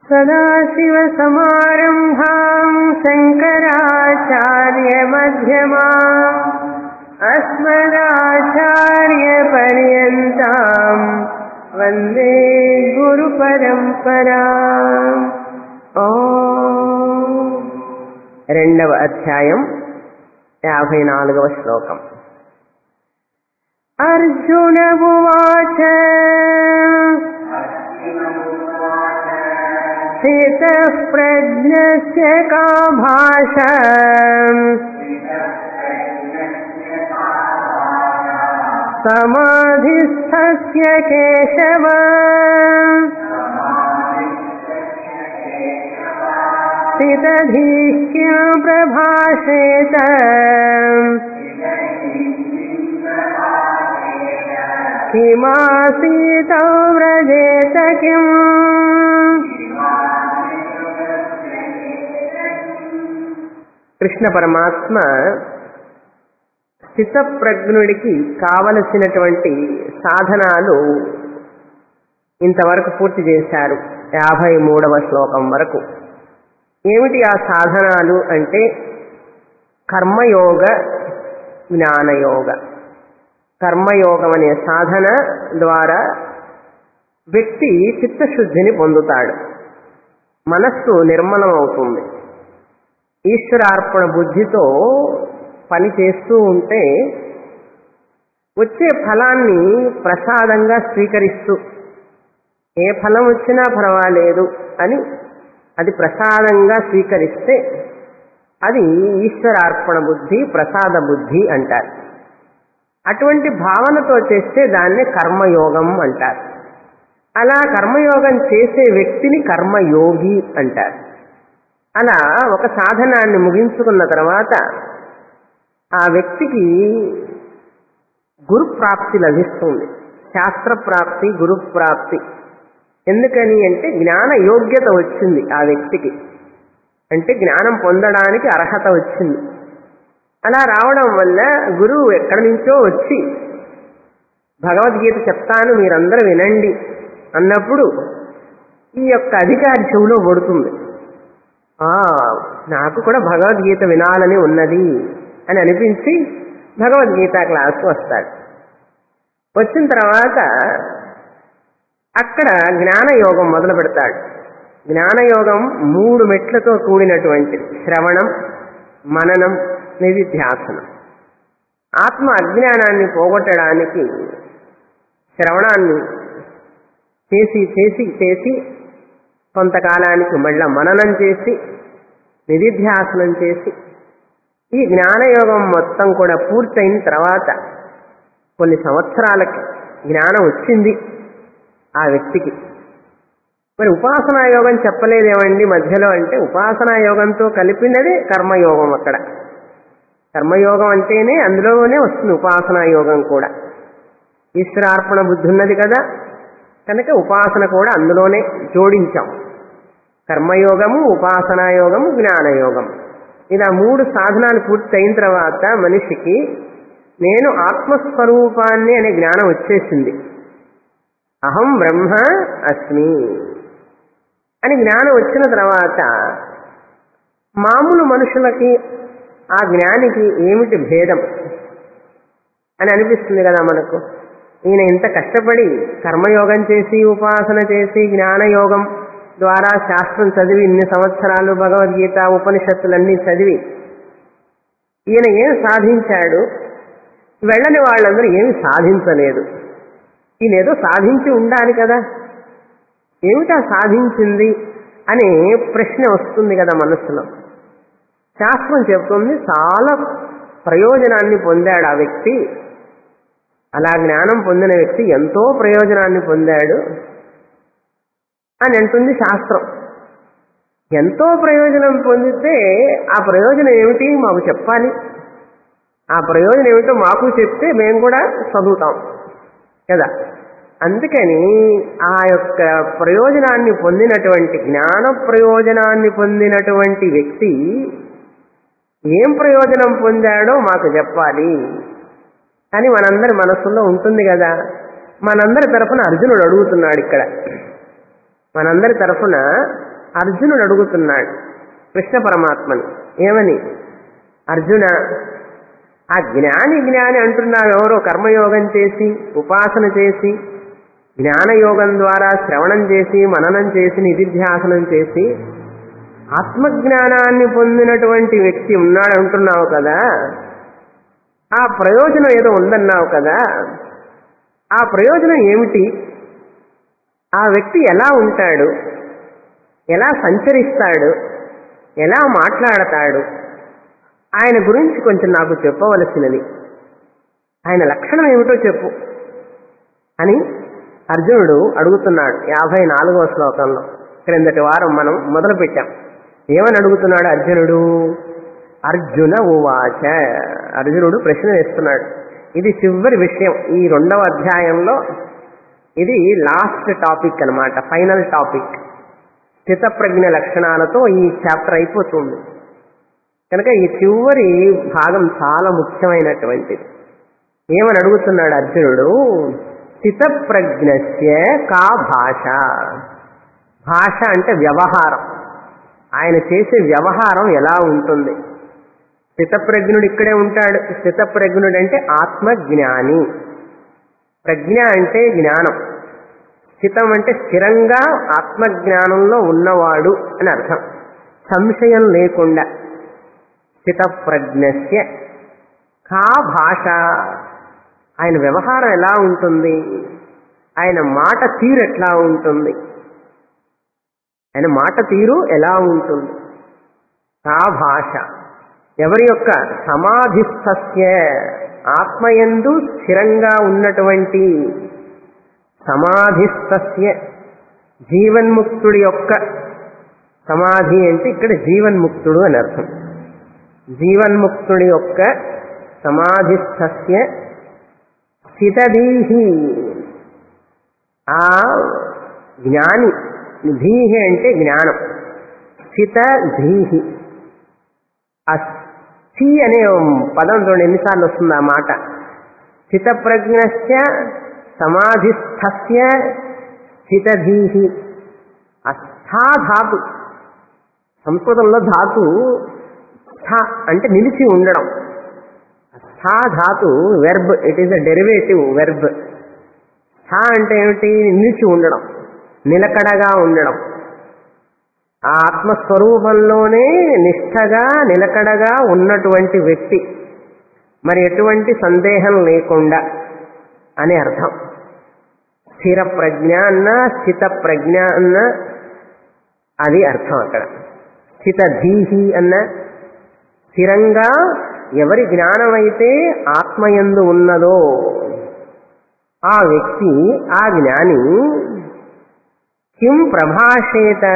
సదాశివసమారంభాం శంకరాచార్యమధ్యమాం అస్మదాచార్యపర్యంతాం వందే గురుపరంపరాం. రెండవ అధ్యాయం 54వ శ్లోకం. అర్జున ఉవాచ స్థితః ప్రజ్ఞస్య కా భాషా సమాధిస్థస్య కేశవ స్థితధీః కిం ప్రభాషేత కిమాసీతో వ్రజేత కిం. కృష్ణ పరమాత్మ స్థితప్రజ్ఞుడికి కావలసినటువంటి సాధనాలు ఇంతవరకు పూర్తి చేశారు. 53వ శ్లోకం వరకు. ఏమిటి ఆ సాధనాలు అంటే కర్మయోగ, జ్ఞానయోగ. కర్మయోగం అనే సాధన ద్వారా వ్యక్తి చిత్తశుద్ధిని పొందుతాడు, మనస్సు నిర్మలం అవుతుంది. ఈశ్వరార్పణ బుద్ధితో పని చేస్తూ ఉంటే వచ్చే ఫలాన్ని ప్రసాదంగా స్వీకరిస్తూ ఏ ఫలం వచ్చినా పర్వాలేదు అని అది ప్రసాదంగా స్వీకరిస్తే అది ఈశ్వరార్పణ బుద్ధి, ప్రసాద బుద్ధి అంటారు. అటువంటి భావనతో చేస్తే దాన్ని కర్మయోగం అంటారు. అలా కర్మయోగం చేసే వ్యక్తిని కర్మయోగి అంటారు. అలా ఒక సాధనాన్ని ముగించుకున్న తర్వాత ఆ వ్యక్తికి గురుప్రాప్తి లభిస్తుంది. శాస్త్రప్రాప్తి, గురుప్రాప్తి. ఎందుకని అంటే జ్ఞాన యోగ్యత వచ్చింది ఆ వ్యక్తికి, అంటే జ్ఞానం పొందడానికి అర్హత వచ్చింది. అలా రావడం వల్ల గురువు ఎక్కడి నుంచో వచ్చి భగవద్గీత చెప్తాను మీరందరూ వినండి అన్నప్పుడు ఈ యొక్క అధికారి చెవిలో పడుతుంది. నాకు కూడా భగవద్గీత వినాలని ఉన్నది అని అనిపించి భగవద్గీత క్లాసు వస్తాడు. వచ్చిన తర్వాత అక్కడ జ్ఞానయోగం మొదలు పెడతాడు. జ్ఞానయోగం 3 మెట్లతో కూడినటువంటి శ్రవణం, మననం, నిధిధ్యాసనం. ఆత్మ అజ్ఞానాన్ని పోగొట్టడానికి శ్రవణాన్ని చేసి చేసి చేసి కొంతకాలానికి మళ్ళా మననం చేసి నిధిధ్యాసనం చేసి ఈ జ్ఞానయోగం మొత్తం కూడా పూర్తయిన తర్వాత కొన్ని సంవత్సరాలకి జ్ఞానం వచ్చింది ఆ వ్యక్తికి. మరి ఉపాసనా యోగం చెప్పలేదేమండి మధ్యలో అంటే ఉపాసనా యోగంతో కలిపినదే కర్మయోగం. అక్కడ కర్మయోగం అంటేనే అందులోనే వస్తుంది ఉపాసనా యోగం కూడా. ఈశ్వరార్పణ బుద్ధి ఉన్నది కదా కనుక ఉపాసన కూడా అందులోనే జోడించాం. కర్మయోగము, ఉపాసనా యోగము, జ్ఞానయోగం. ఇలా 3 సాధనాలు పూర్తయిన తర్వాత మనిషికి నేను ఆత్మస్వరూపాన్ని అనే జ్ఞానం వచ్చేసింది. అహం బ్రహ్మ అస్మి అని జ్ఞానం వచ్చిన తర్వాత మామూలు మనుషులకి ఆ జ్ఞానికి ఏమిటి భేదం అని అనిపిస్తుంది కదా మనకు. ఈయన ఇంత కష్టపడి కర్మయోగం చేసి, ఉపాసన చేసి, జ్ఞానయోగం ద్వారా శాస్త్రం చదివి ఇన్ని సంవత్సరాలు భగవద్గీత ఉపనిషత్తులన్నీ చదివి ఈయన ఏం సాధించాడు? వెళ్ళని వాళ్ళందరూ ఏమి సాధించలేదు. ఈయనేదో సాధించి ఉండాలి కదా, ఏమిటా సాధించింది అనే ప్రశ్న వస్తుంది కదా మనస్సులో. శాస్త్రం చెబుతుంది చాలా ప్రయోజనాన్ని పొందాడు ఆ వ్యక్తి. అలా జ్ఞానం పొందిన వ్యక్తి ఎంతో ప్రయోజనాన్ని పొందాడు అని అంటుంది శాస్త్రం. ఎంతో ప్రయోజనం పొందితే ఆ ప్రయోజనం ఏమిటి మాకు చెప్పాలి. ఆ ప్రయోజనం ఏమిటో మాకు చెప్తే మేము కూడా చదువుతాం కదా. అందుకని ఆ యొక్క ప్రయోజనాన్ని పొందినటువంటి జ్ఞాన ప్రయోజనాన్ని పొందినటువంటి వ్యక్తి ఏం ప్రయోజనం పొందాడో మాకు చెప్పాలి అని మనందరి మనస్సులో ఉంటుంది కదా. మనందరి తరఫున అర్జునుడు అడుగుతున్నాడు ఇక్కడ. మనందరి తరఫున అర్జునుడు అడుగుతున్నాడు కృష్ణ పరమాత్మని ఏమని, అర్జున ఆ జ్ఞాని జ్ఞాని అంటున్నావు, ఎవరో కర్మయోగం చేసి ఉపాసన చేసి జ్ఞానయోగం ద్వారా శ్రవణం చేసి మననం చేసి నిధిధ్యాసనం చేసి ఆత్మజ్ఞానాన్ని పొందినటువంటి వ్యక్తి ఉన్నాడు అంటున్నావు కదా, ఆ ప్రయోజనం ఏదో ఉందన్నావు కదా, ఆ ప్రయోజనం ఏమిటి? ఆ వ్యక్తి ఎలా ఉంటాడు, ఎలా సంచరిస్తాడు, ఎలా మాట్లాడతాడు, ఆయన గురించి కొంచెం నాకు చెప్పవలసినది, ఆయన లక్షణం ఏమిటో చెప్పు అని అర్జునుడు అడుగుతున్నాడు. 54వ శ్లోకంలో క్రిందటి వారం మనం మొదలుపెట్టాం. ఏమని అడుగుతున్నాడు అర్జునుడు? అర్జున ఉవాచ, అర్జునుడు ప్రశ్న వేస్తున్నాడు. ఇది చివరి విషయం ఈ 2వ అధ్యాయంలో. ఇది లాస్ట్ టాపిక్ అన్నమాట, ఫైనల్ టాపిక్. స్థితప్రజ్ఞ లక్షణాలతో ఈ చాప్టర్ అయిపోతుంది కనుక ఈ చివరి భాగం చాలా ముఖ్యమైనటువంటిది. ఏమని అడుగుతున్నాడు అర్జునుడు? స్థితప్రజ్ఞస్య కా భాష. భాష అంటే వ్యవహారం, ఆయన చేసే వ్యవహారం ఎలా ఉంటుంది? స్థితప్రజ్ఞుడు ఇక్కడే ఉంటాడు. స్థితప్రజ్ఞుడు అంటే ఆత్మజ్ఞాని. ప్రజ్ఞ అంటే జ్ఞానం, స్థితం అంటే స్థిరంగా ఆత్మజ్ఞానంలో ఉన్నవాడు అని అర్థం, సంశయం లేకుండా. స్థితప్రజ్ఞస్య కా భాష, ఆయన వ్యవహారం ఎలా ఉంటుంది, ఆయన మాట తీరు ఎట్లా ఉంటుంది, ఆయన మాట తీరు ఎలా ఉంటుంది? కా భాష, ఎవరి యొక్క సమాధిస్థస్య, ఆత్మయందు స్థిరంగా ఉన్నటువంటి, సమాధిస్థస్య జీవన్ముక్తుడి యొక్క, సమాధి అంటే ఇక్కడ జీవన్ముక్తుడు అని అర్థం, జీవన్ముక్తుడి యొక్క సమాధిస్థస్య స్థితధీహి, ఆ జ్ఞాని, ధీహి అంటే జ్ఞానం, స్థితధీహి. ఆ స్థి అనే పదం చూడండి ఎన్నిసార్లు వస్తుంది ఆ మాట. స్థితప్రజ్ఞస్య సమాధిస్థస్య స్థితధీహి. ఆ స్థా ధాతు, సంస్కృతంలో ధాతు స్థ అంటే నిలిచి ఉండడం. స్థా ధాతు verb, it is a derivative verb. స్థ అంటే ఏమిటి? నిలిచి ఉండడం, నిలకడగా ఉండడం. ఆ ఆత్మస్వరూపంలోనే నిష్ఠగా నిలకడగా ఉన్నటువంటి వ్యక్తి, మరి ఎటువంటి సందేహం లేకుండా అని అర్థం. స్థిర ప్రజ్ఞ అన్న స్థిత ప్రజ్ఞ అన్న అది అర్థం అక్కడ. స్థితధీహి అన్న స్థిరంగా ఎవరి జ్ఞానమైతే ఆత్మయందు ఉన్నదో ఆ వ్యక్తి, ఆ జ్ఞాని కిం ప్రభాషేత,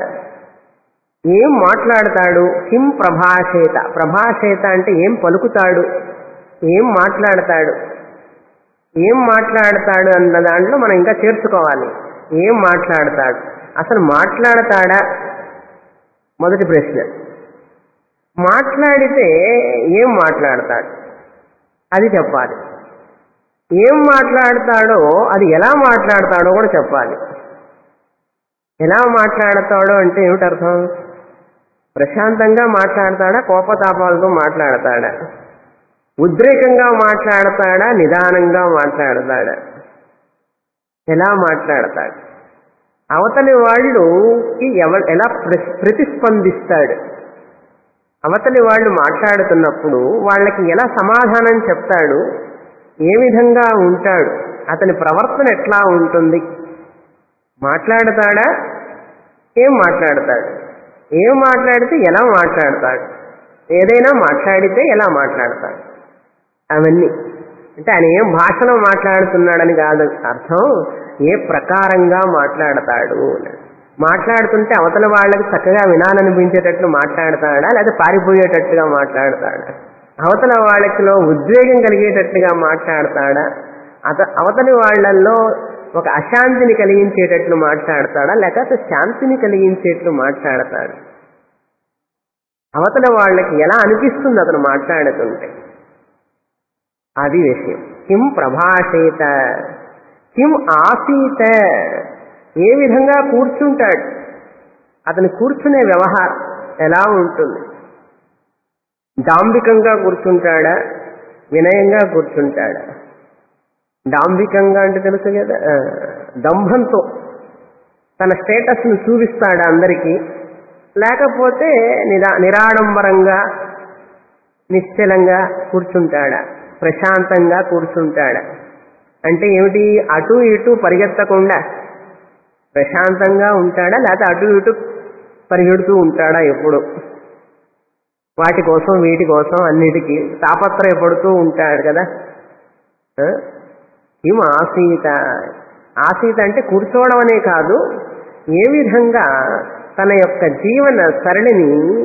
ఏం మాట్లాడతాడు? కిం ప్రభాషేత, ప్రభాషేత అంటే ఏం పలుకుతాడు, ఏం మాట్లాడతాడు. ఏం మాట్లాడతాడు అన్న దాంట్లో మనం ఇంకా చేర్చుకోవాలి. ఏం మాట్లాడతాడు, అసలు మాట్లాడతాడా? మొదటి ప్రశ్న. మాట్లాడితే ఏం మాట్లాడతాడు అది చెప్పాలి. ఏం మాట్లాడతాడో అది ఎలా మాట్లాడతాడో కూడా చెప్పాలి. ఎలా మాట్లాడతాడో అంటే ఏమిటి అర్థం? ప్రశాంతంగా మాట్లాడతాడా, కోపతాపాలతో మాట్లాడతాడా, ఉద్రేకంగా మాట్లాడతాడా, నిదానంగా మాట్లాడతాడా, ఎలా మాట్లాడతాడు? అవతలి వాళ్ళుకి ఎలా ప్రతిస్పందిస్తాడు? అవతలి వాళ్ళు మాట్లాడుతున్నప్పుడు వాళ్ళకి ఎలా సమాధానం చెప్తాడు? ఏ విధంగా ఉంటాడు? అతని ప్రవర్తన ఎట్లా ఉంటుంది? మాట్లాడతాడా? ఏం మాట్లాడతాడు? ఏం మాట్లాడితే ఎలా మాట్లాడతాడు? ఏదైనా మాట్లాడితే ఎలా మాట్లాడతాడు? అవన్నీ అంటే ఆయన ఏం భాషలో మాట్లాడుతున్నాడని కాదు అర్థం, ఏ ప్రకారంగా మాట్లాడతాడు. మాట్లాడుతుంటే అవతల వాళ్ళకి చక్కగా వినాలనిపించేటట్లు మాట్లాడతాడా, లేదా పారిపోయేటట్టుగా మాట్లాడతాడా? అవతల వాళ్ళకిలో ఉద్వేగం కలిగేటట్టుగా మాట్లాడతాడా, అవతలి వాళ్ళల్లో ఒక అశాంతిని కలిగించేటట్లు మాట్లాడతాడా, లేకపోతే శాంతిని కలిగించేట్లు మాట్లాడతాడు? అవతల వాళ్ళకి ఎలా అనిపిస్తుంది అతను మాట్లాడుతుంటే? అది విషయం. కిం ప్రభాషేత, కిం ఆసీత, ఏ విధంగా కూర్చుంటాడు? అతను కూర్చునే వ్యవహారం ఎలా ఉంటుంది? డాంబికంగా కూర్చుంటాడా, వినయంగా కూర్చుంటాడా? డాంబికంగా అంటే తెలుసు కదా, దంభంతో తన స్టేటస్ను చూపిస్తాడా అందరికీ, లేకపోతే నిరాడంబరంగా నిశ్చలంగా కూర్చుంటాడా, ప్రశాంతంగా కూర్చుంటాడా? అంటే ఏమిటి? అటు ఇటు పరిగెత్తకుండా ప్రశాంతంగా ఉంటాడా, లేకపోతే అటు ఇటు పరిగెడుతూ ఉంటాడా? ఎప్పుడు వాటి కోసం వీటి కోసం అన్నిటికీ తాపత్రయపడుతూ ఉంటాడు కదా. కిం ఆసీత, ఆసీత అంటే కూర్చోవడం అనే కాదు, ఏ విధంగా తన యొక్క జీవన సరళిని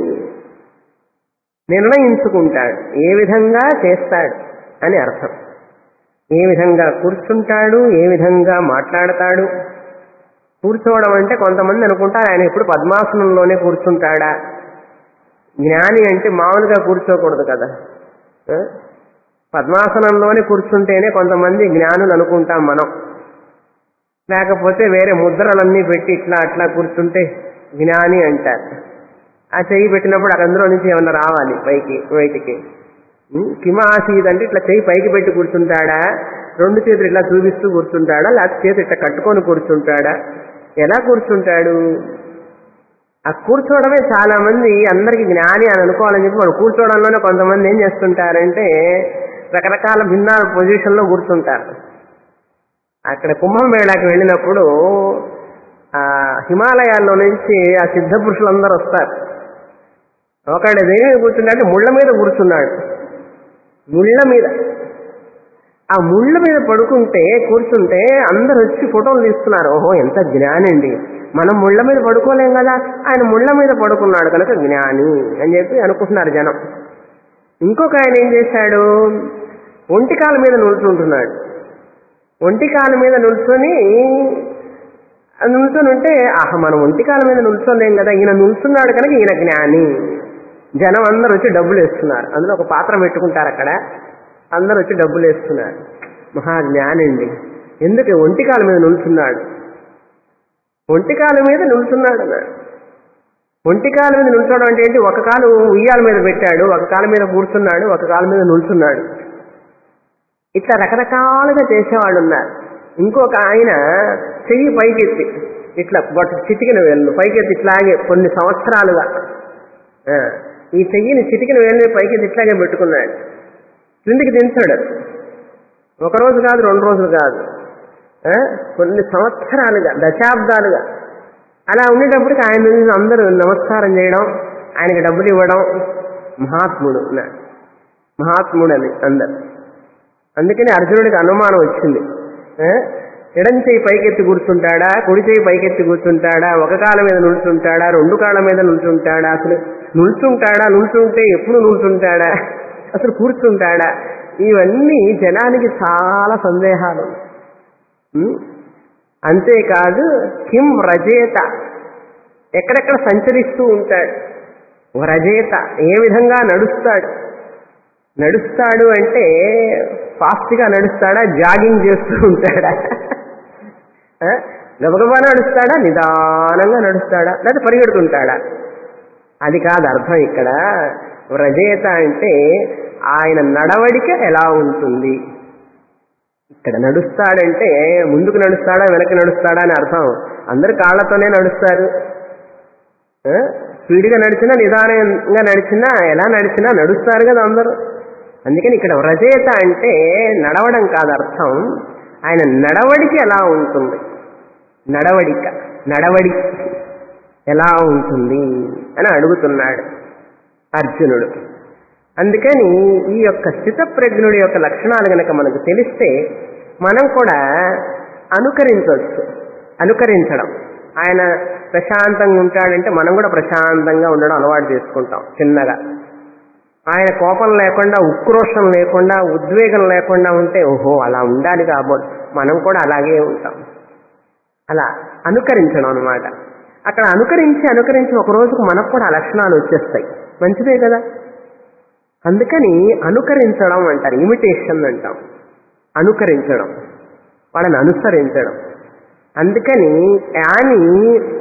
నిర్ణయించుకుంటాడు, ఏ విధంగా చేస్తాడు అని అర్థం. ఏ విధంగా కూర్చుంటాడు, ఏ విధంగా మాట్లాడతాడు. కూర్చోవడం అంటే కొంతమంది అనుకుంటారు ఆయన ఎప్పుడు పద్మాసనంలోనే కూర్చుంటాడా. జ్ఞాని అంటే మామూలుగా కూర్చోకూడదు కదా, పద్మాసనంలోనే కూర్చుంటేనే కొంతమంది జ్ఞానులు అనుకుంటాం మనం. లేకపోతే వేరే ముద్రలన్నీ పెట్టి ఇట్లా అట్లా కూర్చుంటే జ్ఞాని అంటారు. ఆ చెయ్యి పెట్టినప్పుడు అందులో నుంచి ఏమన్నా రావాలి పైకి బయటికి. కిమాసీద్ అంటే ఇట్లా చెయ్యి పైకి పెట్టి కూర్చుంటాడా, రెండు చేతులు ఇట్లా చూపిస్తూ కూర్చుంటాడా, లేకపోతే చేతులు ఇట్లా కట్టుకొని కూర్చుంటాడా, ఎలా కూర్చుంటాడు? ఆ కూర్చోవడమే చాలా మంది అందరికీ జ్ఞాని అని అనుకోవాలని చెప్పి వాళ్ళు కూర్చోవడంలోనే కొంతమంది ఏం చేస్తుంటారంటే రకరకాల భిన్న పొజిషన్లో కూర్చుంటారు. అక్కడ కుంభమేళాకి వెళ్ళినప్పుడు హిమాలయాల్లో నుంచి ఆ సిద్ధ పురుషులందరూ వస్తారు. ఒకడు దేని మీద కూర్చున్నాడు, ముళ్ళ మీద కూర్చున్నాడు. ముళ్ళ మీద, ఆ ముళ్ళ మీద కూర్చుంటే అందరు వచ్చి ఫోటోలు తీస్తున్నారు. ఓహో ఎంత జ్ఞాని అండి, మనం ముళ్ళ మీద పడుకోలేం కదా, ఆయన ముళ్ళ మీద పడుకున్నాడు కనుక జ్ఞాని అని చెప్పి అనుకుంటున్నారు జనం. ఇంకొక ఆయన ఏం చేశాడు, ఒంటికాల మీద నిల్చుంటున్నాడు. ఒంటికాల మీద నిల్చొని ఉంటే మనం ఒంటికాల మీద నిల్చోలేం కదా, ఈయన నిల్చున్నాడు కనుక ఈయన జ్ఞాని. జనం అందరూ వచ్చి డబ్బులు వేస్తున్నారు. అందులో ఒక పాత్ర పెట్టుకుంటారు, అక్కడ అందరూ వచ్చి డబ్బులు వేస్తున్నారు. మహాజ్ఞాని అండి, ఎందుకు ఒంటికాల మీద నిల్చున్నాడు, ఒంటికాల మీద నిల్చున్నాడు అన్నాడు. ఒంటికాల మీద నిల్చోవడం అంటే ఏంటి? ఒక కాలు ఉయ్యాల మీద పెట్టాడు, ఒక కాలు మీద కూర్చున్నాడు, ఒక కాలు మీద నిల్చున్నాడు. ఇట్లా రకరకాలుగా చేసేవాళ్ళు ఉన్నారు. ఇంకొక ఆయన చెయ్యి పైకెత్తి ఇట్లా చిటికిన వేళ్ళు పైకెత్తి ఇట్లాగే కొన్ని సంవత్సరాలుగా ఈ చెయ్యిని చిటికిన వేళ్ళని పైకెత్తి ఇట్లాగే పెట్టుకున్నాడు. క్రిందికి దించాడు. ఒకరోజు కాదు, 2 రోజులు కాదు, కొన్ని సంవత్సరాలుగా, దశాబ్దాలుగా అలా ఉండేటప్పటికి ఆయన అందరూ నమస్కారం చేయడం, ఆయనకి డబ్బులు ఇవ్వడం. మహాత్ముడు అని అందరు. అందుకని అర్జునుడికి అనుమానం వచ్చింది, ఎడం చేయి పైకెత్తి కూర్చుంటాడా, కుడి చేయి పైకెత్తి కూర్చుంటాడా, ఒక కాళ్ళ మీద నిల్చుంటాడా, 2 కాళ్ళ మీద నిల్చుంటాడా, అసలు నిల్చుంటే ఎప్పుడు నిల్చుంటాడా, అసలు కూర్చుంటాడా, ఇవన్నీ జనానికి చాలా సందేహాలు. అంతేకాదు కిం రజేత, ఎక్కడెక్కడ సంచరిస్తూ ఉంటాడు. రజేత ఏ విధంగా నడుస్తాడు అంటే ఫాస్ట్గా నడుస్తాడా, జాగింగ్ చేస్తూ ఉంటాడా, గబగబా నడుస్తాడా, నిదానంగా నడుస్తాడా, లేదా పరిగెడుతుంటాడా? అది కాదు అర్థం ఇక్కడ. వ్రజేత అంటే ఆయన నడవడిక ఎలా ఉంటుంది. ఇక్కడ నడుస్తాడంటే ముందుకు నడుస్తాడా, వెనక్కి నడుస్తాడా అని అర్థం. అందరు కాళ్లతోనే నడుస్తారు. స్పీడ్గా నడిచినా, నిదానంగా నడిచినా, ఎలా నడిచినా నడుస్తారు కదా అందరూ. అందుకని ఇక్కడ వ్రజేత అంటే నడవడం కాదు అర్థం, ఆయన నడవడిక ఎలా ఉంటుంది, నడవడి ఎలా ఉంటుంది అని అడుగుతున్నాడు అర్జునుడు. అందుకని ఈ యొక్క స్థితప్రజ్ఞుడి యొక్క లక్షణాలు కనుక మనకు తెలిస్తే మనం కూడా అనుకరించడం. ఆయన ప్రశాంతంగా ఉంటాడంటే మనం కూడా ప్రశాంతంగా ఉండడం అలవాటు చేసుకుంటాం చిన్నగా. ఆయన కోపం లేకుండా, ఉక్రోషం లేకుండా, ఉద్వేగం లేకుండా ఉంటే ఓహో అలా ఉండాలి కాబోలు మనం కూడా అలాగే ఉంటాం. అలా అనుకరించడం అన్నమాట. అక్కడ అనుకరించి ఒక రోజుకు మనకు కూడా ఆ లక్షణాలు వచ్చేస్తాయి. మంచిదే కదా. అందుకని అనుకరించడం అంటారు, ఇమిటేషన్ అంటాం. అనుకరించడం, వాళ్ళని అనుసరించడం. అందుకని జ్ఞాని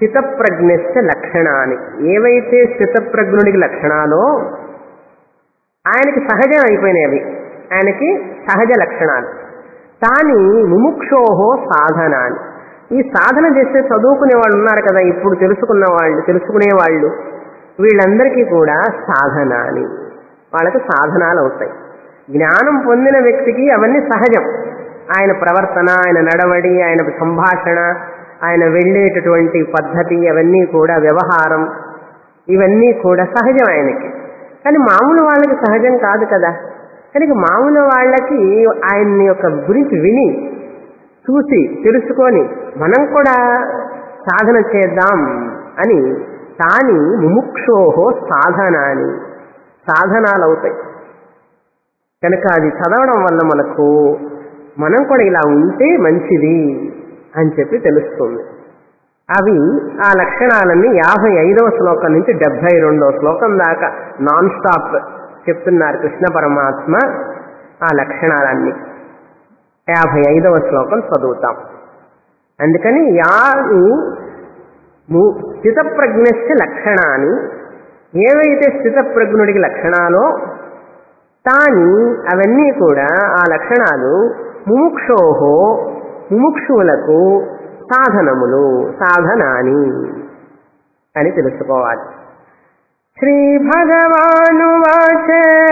స్థితప్రజ్ఞస్య లక్షణాన్ని, ఏవైతే స్థితప్రజ్ఞుడికి లక్షణాలో ఆయనకి సహజం అయిపోయినవి, ఆయనకి సహజ లక్షణాలు. తాని ముముక్షోహో సాధనాన్ని, ఈ సాధన చేస్తే చదువుకునే వాళ్ళు ఉన్నారు కదా, ఇప్పుడు తెలుసుకునేవాళ్ళు వీళ్ళందరికీ కూడా సాధనాన్ని, వాళ్ళకి సాధనాలు అవుతాయి. జ్ఞానం పొందిన వ్యక్తికి అవన్నీ సహజం. ఆయన ప్రవర్తన, ఆయన నడవడి, ఆయన సంభాషణ, ఆయన వెళ్ళేటటువంటి పద్ధతి, అవన్నీ కూడా వ్యవహారం, ఇవన్నీ కూడా సహజం ఆయనకి. కానీ మామూలు వాళ్ళకి సహజం కాదు కదా. కనుక మామూలు వాళ్ళకి ఆయన్ని యొక్క గురించి విని చూసి తెలుసుకొని మనం కూడా సాధన చేద్దాం అని తాని ముముక్షోహో సాధనాన్ని, సాధనాలు అవుతాయి. కనుక అది చదవడం వల్ల మనం కూడా ఇలా ఉంటే మంచిది అని చెప్పి తెలుస్తుంది. అవి ఆ లక్షణాలన్నీ 55వ శ్లోకం నుంచి 72వ శ్లోకం దాకా నాన్ స్టాప్ చెప్తున్నారు కృష్ణ పరమాత్మ. ఆ లక్షణాలన్నీ 55వ శ్లోకం చదువుతాం. అందుకని యాని స్థితప్రజ్ఞస్య లక్షణాన్ని, ఏవైతే స్థితప్రజ్ఞుడికి లక్షణాలో తాని, అవన్నీ కూడా ఆ లక్షణాలు ముముక్షోహో, ముముక్షువులకు సాధనములు, సాధనాని అని తెలుసుకోవాలి. శ్రీ భగవానువాచ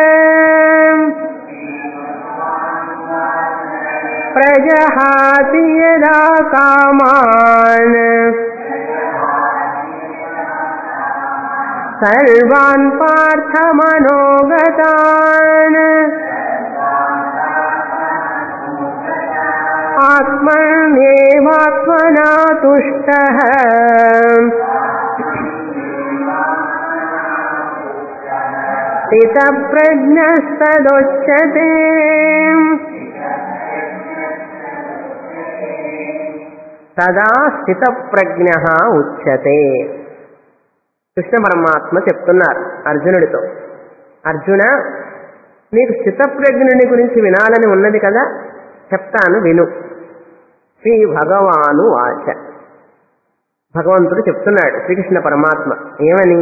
ప్రజహాతి యదా కామాన్ సర్వాన్ పార్థ మనోగతాన్ ఆత్మన్యేవాత్మనా తుష్టః స్థితప్రజ్ఞస్తదోచ్యతే. తదా స్థితప్రజ్ఞః ఉచ్యతే. కృష్ణ పరమాత్మ చెప్తున్నారు అర్జునుడితో, అర్జున, నీకు స్థితప్రజ్ఞుని గురించి వినాలని ఉన్నది కదా, చెప్తాను విను. శ్రీ భగవాను వాచ, భగవంతుడు చెప్తున్నాడు శ్రీకృష్ణ పరమాత్మ ఏమని,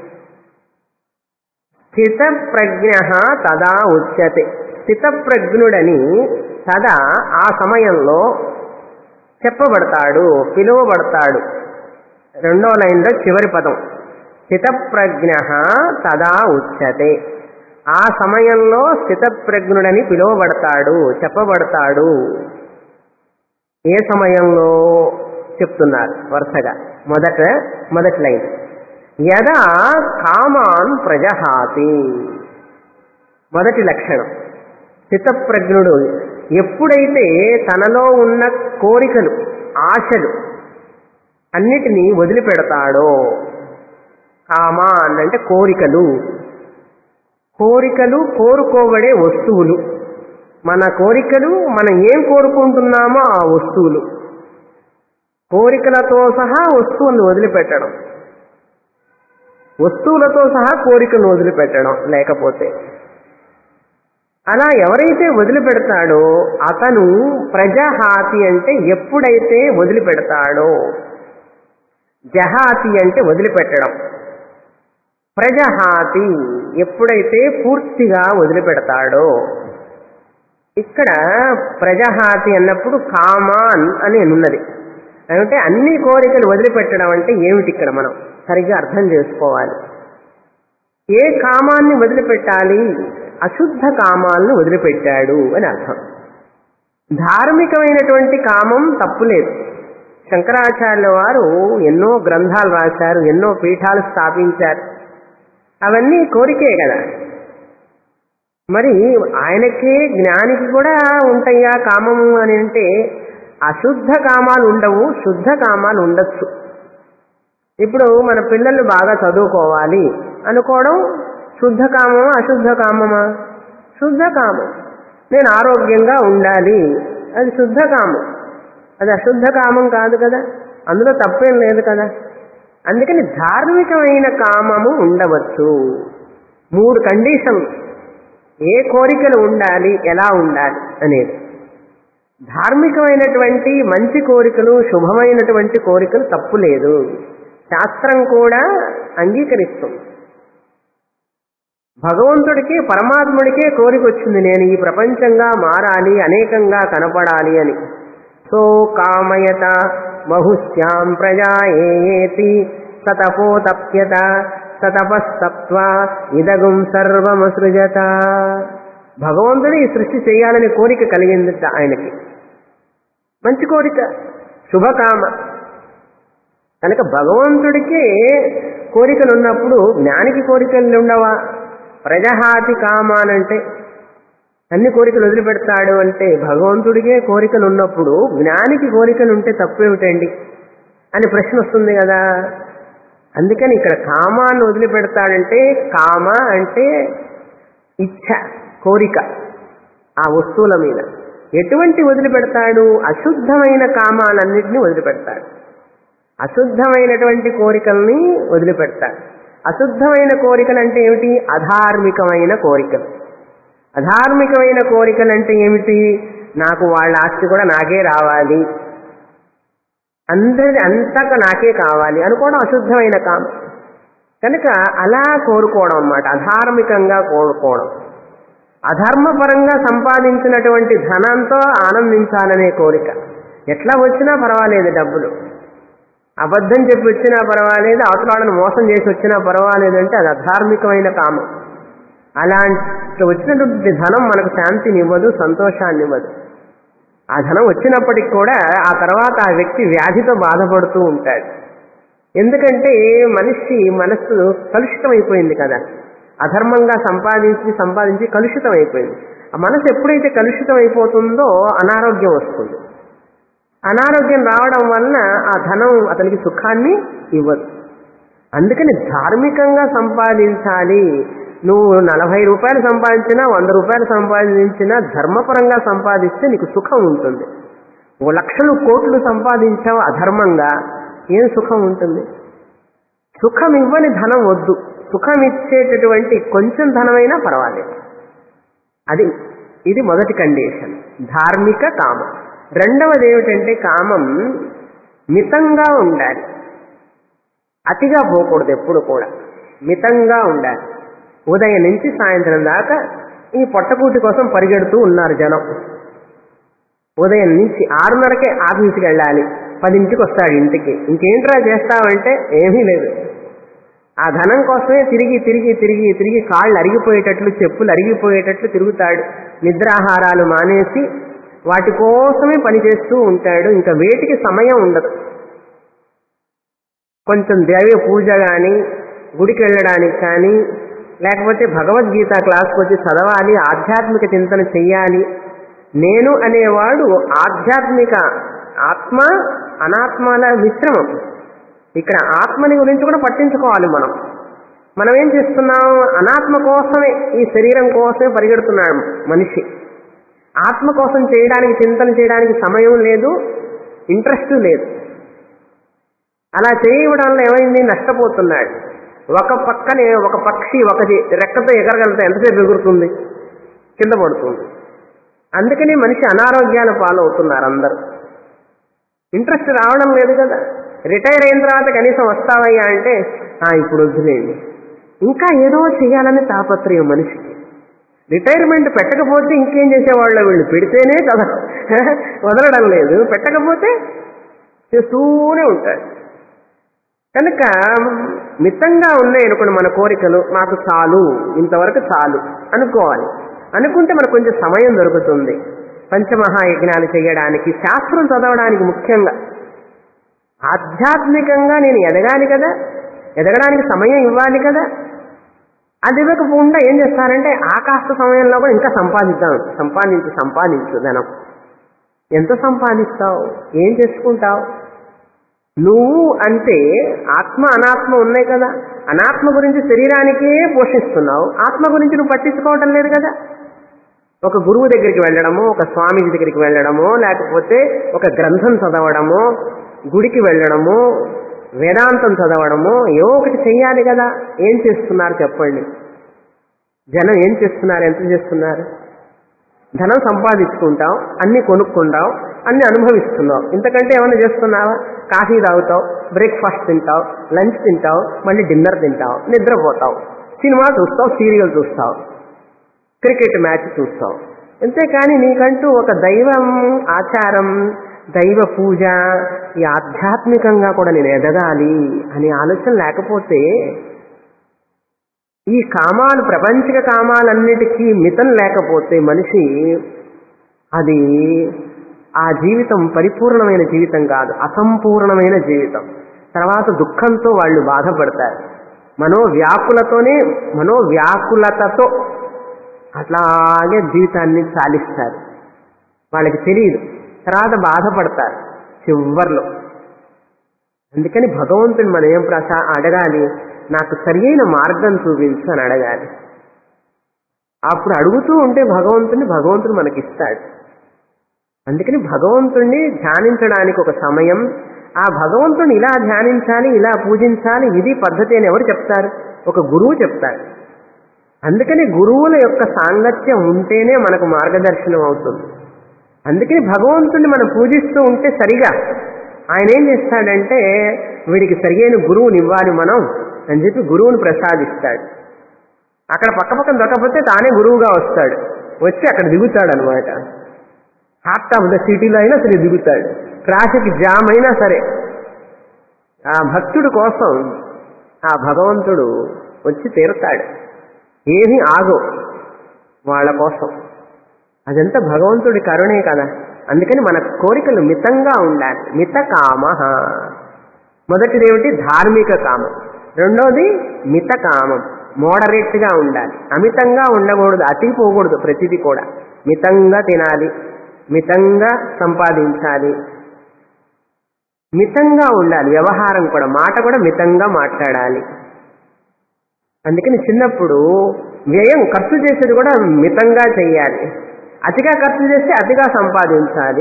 స్థితప్రజ్ఞ తదా ఉచ్యతే. స్థితప్రజ్ఞుడని తదా ఆ సమయంలో చెప్పబడతాడు, పిలువబడతాడు. 2వ లైన్లో చివరి పదం స్థితప్రజ్ఞ తదా ఉచ్యతే. ఆ సమయంలో స్థితప్రజ్ఞుడని పిలువబడతాడు, చెప్పబడతాడు. ఏ సమయంలో చెప్తున్నారు వరుసగా. మొదటి లైన్ యదా కామాన్ ప్రజహాతి. మొదటి లక్షణం, స్థితప్రజ్ఞుడు ఎప్పుడైతే తనలో ఉన్న కోరికలు, ఆశలు అన్నిటినీ వదిలిపెడతాడో. కామాన్ అంటే కోరికలు, కోరికలు కోరుకోబడే వస్తువులు. మన కోరికలు, మనం ఏం కోరుకుంటున్నామో ఆ వస్తువులు, కోరికలతో సహా వస్తువులను వదిలిపెట్టడం, వస్తువులతో సహా కోరికలను వదిలిపెట్టడం. లేకపోతే అలా ఎవరైతే వదిలిపెడతాడో అతను ప్రజహాతి అంటే ఎప్పుడైతే వదిలిపెడతాడో. జహాతి అంటే వదిలిపెట్టడం, ప్రజహాతి ఎప్పుడైతే పూర్తిగా వదిలిపెడతాడో. ఇక్కడ ప్రజహాతి అన్నప్పుడు కామాన్ అని ఉన్నది. అంటే అన్ని కోరికలు వదిలిపెట్టడం అంటే ఏమిటి, ఇక్కడ మనం సరిగ్గా అర్థం చేసుకోవాలి. ఏ కామాన్ని వదిలిపెట్టాలి? అశుద్ధ కామాలను వదిలిపెట్టాడు అని అర్థం. ధార్మికమైనటువంటి కామం తప్పులేదు. శంకరాచార్యుల వారు ఎన్నో గ్రంథాలు రాశారు, ఎన్నో పీఠాలు స్థాపించారు. అవన్నీ కోరికే కదా. మరి ఆయనకే జ్ఞానికి కూడా ఉంటాయా కామము అని అంటే అశుద్ధ కామాలు ఉండవు, శుద్ధ కామాలు ఉండొచ్చు. ఇప్పుడు మన పిల్లలు బాగా చదువుకోవాలి అనుకోవడం శుద్ధ కామమా అశుద్ధ కామమా? శుద్ధ కామం. నేను ఆరోగ్యంగా ఉండాలి, అది శుద్ధ కామం. అది అశుద్ధ కామం కాదు కదా, అందులో తప్పేం లేదు కదా. అందుకని ధార్మికమైన కామము ఉండవచ్చు. 3 కండిషన్లు, ఏ కోరికలు ఉండాలి, ఎలా ఉండాలి అనేది. ధార్మికమైనటువంటి మంచి కోరికలు, శుభమైనటువంటి కోరికలు తప్పు లేదు, శాస్త్రం కూడా అంగీకరిస్తుంది. భగవంతుడికి, పరమాత్ముడికే కోరిక వచ్చింది, నేను ఈ ప్రపంచంగా మారాలి, అనేకంగా కనపడాలి అని. సో కామయత బహుశ్యాం ప్రజాయేతి సతపోతప్యత సతపస్తప్త్వా ఇదగుం సర్వమసృజత. భగవంతుడు ఈ సృష్టి చేయాలనే కోరిక కలిగింది ఆయనకి, మంచి కోరిక, శుభకామ. కనుక భగవంతుడికే కోరికలు ఉన్నప్పుడు జ్ఞానికి కోరికలు ఉండవా? ప్రజహాతి కామానంటే అన్ని కోరికలు వదిలిపెడతాడు అంటే భగవంతుడికే కోరికలు ఉన్నప్పుడు జ్ఞానికి కోరికలు ఉంటే తప్పేమిటండి అని ప్రశ్న వస్తుంది కదా. అందుకని ఇక్కడ కామాన్ని వదిలిపెడతాడంటే, కామ అంటే ఇచ్ఛ, కోరిక ఆ వస్తువుల మీద. ఎటువంటి వదిలిపెడతాడు? అశుద్ధమైన కామాలన్నింటినీ వదిలిపెడతాడు, అశుద్ధమైనటువంటి కోరికల్ని వదిలిపెడతాడు. అశుద్ధమైన కోరికలు అంటే ఏమిటి? అధార్మికమైన కోరికలు. అధార్మికమైన కోరికలు అంటే ఏమిటి? నాకు వాళ్ళ ఆస్తి కూడా నాకే రావాలి, అందరి అంతక నాకే కావాలి అనుకోవడం అశుద్ధమైన కామం. కనుక అలా కోరుకోవడం అన్నమాట, అధార్మికంగా కోరుకోవడం. అధర్మపరంగా సంపాదించినటువంటి ధనంతో ఆనందించాలనే కోరిక. ఎట్లా వచ్చినా పర్వాలేదు, డబ్బులు అబద్ధం చెప్పి వచ్చినా పర్వాలేదు, అవతల వాళ్ళని మోసం చేసి వచ్చినా పర్వాలేదు అంటే అది అధార్మికమైన కామం. అలాంటి వచ్చినటువంటి ధనం మనకు శాంతినివ్వదు, సంతోషాన్ని ఇవ్వదు. ఆ ధనం వచ్చినప్పటికి కూడా ఆ తర్వాత ఆ వ్యక్తి వ్యాధితో బాధపడుతూ ఉంటాడు. ఎందుకంటే మనిషి మనస్సు కలుషితం అయిపోయింది కదా, అధర్మంగా సంపాదించి కలుషితం అయిపోయింది. ఆ మనసు ఎప్పుడైతే కలుషితం అయిపోతుందో అనారోగ్యం వస్తుంది. అనారోగ్యం రావడం వలన ఆ ధనం అతనికి సుఖాన్ని ఇవ్వదు. అందుకని ధార్మికంగా సంపాదించాలి. నువ్వు 40 రూపాయలు సంపాదించినా, 100 రూపాయలు సంపాదించినా ధర్మపరంగా సంపాదిస్తే నీకు సుఖం ఉంటుంది. 1 లక్షలు కోట్లు సంపాదించావు అధర్మంగా, ఏం సుఖం ఉంటుంది? సుఖం ఇవ్వని ధనం వద్దు, సుఖం ఇచ్చేటటువంటి కొంచెం ధనమైనా పర్వాలేదు. ఇది మొదటి కండిషన్, ధార్మిక కామం. రెండవది ఏమిటంటే కామం మితంగా ఉండాలి, అతిగా పోకూడదు. ఎప్పుడు కూడా మితంగా ఉండాలి. ఉదయం నుంచి సాయంత్రం దాకా ఈ పొట్టకూటి కోసం పరిగెడుతూ ఉన్నారు జనం. ఉదయం నుంచి 6:30కే ఆఫీస్కి వెళ్ళాలి, 10ంటికి వస్తాడు ఇంటికి. ఇంకేంట్రా చేస్తావంటే ఏమీ లేదు, ఆ ధనం కోసమే తిరిగి తిరిగి తిరిగి తిరిగి కాళ్ళు అరిగిపోయేటట్లు, చెప్పులు అరిగిపోయేటట్లు తిరుగుతాడు. నిద్రాహారాలు మానేసి వాటి కోసమే పనిచేస్తూ ఉంటాడు. ఇంకా వేటికి సమయం ఉండదు. కొంచెం దైవ పూజ కానీ, గుడికి వెళ్ళడానికి కానీ, లేకపోతే భగవద్గీత క్లాస్కి వచ్చి చదవాలి, ఆధ్యాత్మిక చింతన చెయ్యాలి. నేను అనేవాడు ఆధ్యాత్మిక, ఆత్మ అనాత్మల మిశ్రమం. ఇక్కడ ఆత్మని గురించి కూడా పట్టించుకోవాలి. మనం ఏం చేస్తున్నాం? అనాత్మ కోసమే, ఈ శరీరం కోసమే పరిగెడుతున్నాడు మనిషి. ఆత్మ కోసం చేయడానికి, చింతన చేయడానికి సమయం లేదు, ఇంట్రెస్ట్ లేదు. అలా చేయడంలో ఏమైంది? నష్టపోతున్నాడు. ఒక పక్కనే ఒక పక్షి ఒక రెక్కతో ఎగరగలిగితే ఎంతసేపు ఎగురుతుంది? కింద పడుతుంది. అందుకని మనిషి అనారోగ్యాల పాలవుతున్నారు అందరూ. ఇంట్రెస్ట్ రావడం లేదు కదా. రిటైర్ అయిన తర్వాత కనీసం వస్తావయ్యా అంటే ఇప్పుడు వద్దులేండి, ఇంకా ఏదో చేయాలని తాపత్రయం మనిషికి. రిటైర్మెంట్ పెట్టకపోతే ఇంకేం చేసేవాళ్ళు వీళ్ళు? పెడితేనే కదా వదలడం లేదు, పెట్టకపోతే చేస్తూనే ఉంటాడు. కనుక మితంగా ఉన్నాయి అనుకోండి మన కోరికలు, మాకు చాలు, ఇంతవరకు చాలు అనుకోవాలి. అనుకుంటే మనకు కొంచెం సమయం దొరుకుతుంది పంచమహాయజ్ఞాలు చేయడానికి, శాస్త్రం చదవడానికి. ముఖ్యంగా ఆధ్యాత్మికంగా నేను ఎదగాలి కదా, ఎదగడానికి సమయం ఇవ్వాలి కదా. అది ఇవ్వకుండా ఏం చేస్తారంటే ఆ కాస్త సమయంలో కూడా ఇంకా సంపాదించు ధనం. ఎంత సంపాదిస్తావు? ఏం చేసుకుంటావు? నువ్వు అంటే ఆత్మ అనాత్మ ఉన్నాయి కదా. అనాత్మ గురించి శరీరానికే పోషిస్తున్నావు, ఆత్మ గురించి నువ్వు పట్టించుకోవటం లేదు కదా. ఒక గురువు దగ్గరికి వెళ్ళడమో, ఒక స్వామీజీ దగ్గరికి వెళ్ళడమో, లేకపోతే ఒక గ్రంథం చదవడమో, గుడికి వెళ్ళడమో, వేదాంతం చదవడమో, ఏవో ఒకటి చెయ్యాలి కదా. ఏం చేస్తున్నారు చెప్పండి? జనం ఏం చేస్తున్నారు? ఎంత చేస్తున్నారు? ధనం సంపాదించుకుంటావు, అన్ని కొనుక్కుంటావు, అన్ని అనుభవిస్తున్నావు. ఇంతకంటే ఏమైనా చేస్తున్నావా? కాఫీ తాగుతావు, బ్రేక్ఫాస్ట్ తింటావు, లంచ్ తింటావు, మళ్ళీ డిన్నర్ తింటావు, నిద్రపోతావు, సినిమా చూస్తావు, సీరియల్ చూస్తావు, క్రికెట్ మ్యాచ్ చూస్తావు. అంతేకాని నీకంటూ ఒక దైవం ఆచారం, దైవ పూజ, ఈ ఆధ్యాత్మికంగా కూడా నేను ఎదగాలి అనే ఆలోచన లేకపోతే, ఈ కామాలు, ప్రపంచిక కామాలన్నిటికీ మితం లేకపోతే మనిషి, అది ఆ జీవితం పరిపూర్ణమైన జీవితం కాదు, అసంపూర్ణమైన జీవితం. తర్వాత దుఃఖంతో వాళ్ళు బాధపడతారు. మనోవ్యాకులతతో అట్లాగే జీవితాన్ని సాలిస్తారు. వాళ్ళకి తెలియదు, తర్వాత బాధపడతారు చివర్లో. అందుకని భగవంతుని మనం ఏం అడగాలి? నాకు సరియైన మార్గం చూపించు అని అడగాలి. అప్పుడు అడుగుతూ ఉంటే భగవంతుడు మనకిస్తాడు. అందుకని భగవంతుణ్ణి ధ్యానించడానికి ఒక సమయం, ఆ భగవంతుని ఇలా ధ్యానించాలి, ఇలా పూజించాలి, ఇది పద్ధతి అని ఎవరు చెప్తారు? ఒక గురువు చెప్తారు. అందుకని గురువుల యొక్క సాంగత్యం ఉంటేనే మనకు మార్గదర్శనం అవుతుంది. అందుకని భగవంతుని మనం పూజిస్తూ ఉంటే సరిగా ఆయన ఏం చేస్తాడంటే, వీడికి సరియైన గురువుని ఇవ్వాలి మనం అని చెప్పి గురువుని ప్రసాదిస్తాడు. అక్కడ పక్కపక్కన దొరకపోతే తానే గురువుగా వస్తాడు, వచ్చి అక్కడ దిగుతాడు అనమాట. హార్ట్ ఆఫ్ ద సిటీలో అయినా సరే దిగుతాడు, ట్రాఫిక్ జామ్ అయినా సరే. ఆ భక్తుడి కోసం ఆ భగవంతుడు వచ్చి తీరుతాడు. ఏమీ ఆగో వాళ్ళ కోసం. అదంతా భగవంతుడి కరుణే కదా. అందుకని మన కోరికలు మితంగా ఉండాలి. మిత కామ. మొదటిదేమిటి? ధార్మిక కామం. రెండోది మిత కామం, మోడరేట్గా ఉండాలి. అమితంగా ఉండకూడదు, అతిపోకూడదు. ప్రతిదీ కూడా మితంగా తినాలి, మితంగా సంపాదించాలి, మితంగా ఉండాలి. వ్యవహారం కూడా, మాట కూడా మితంగా మాట్లాడాలి. అందుకని చిన్నప్పుడు వ్యయం, ఖర్చు చేసేది కూడా మితంగా చేయాలి. అతిగా ఖర్చు చేస్తే అతిగా సంపాదించాలి.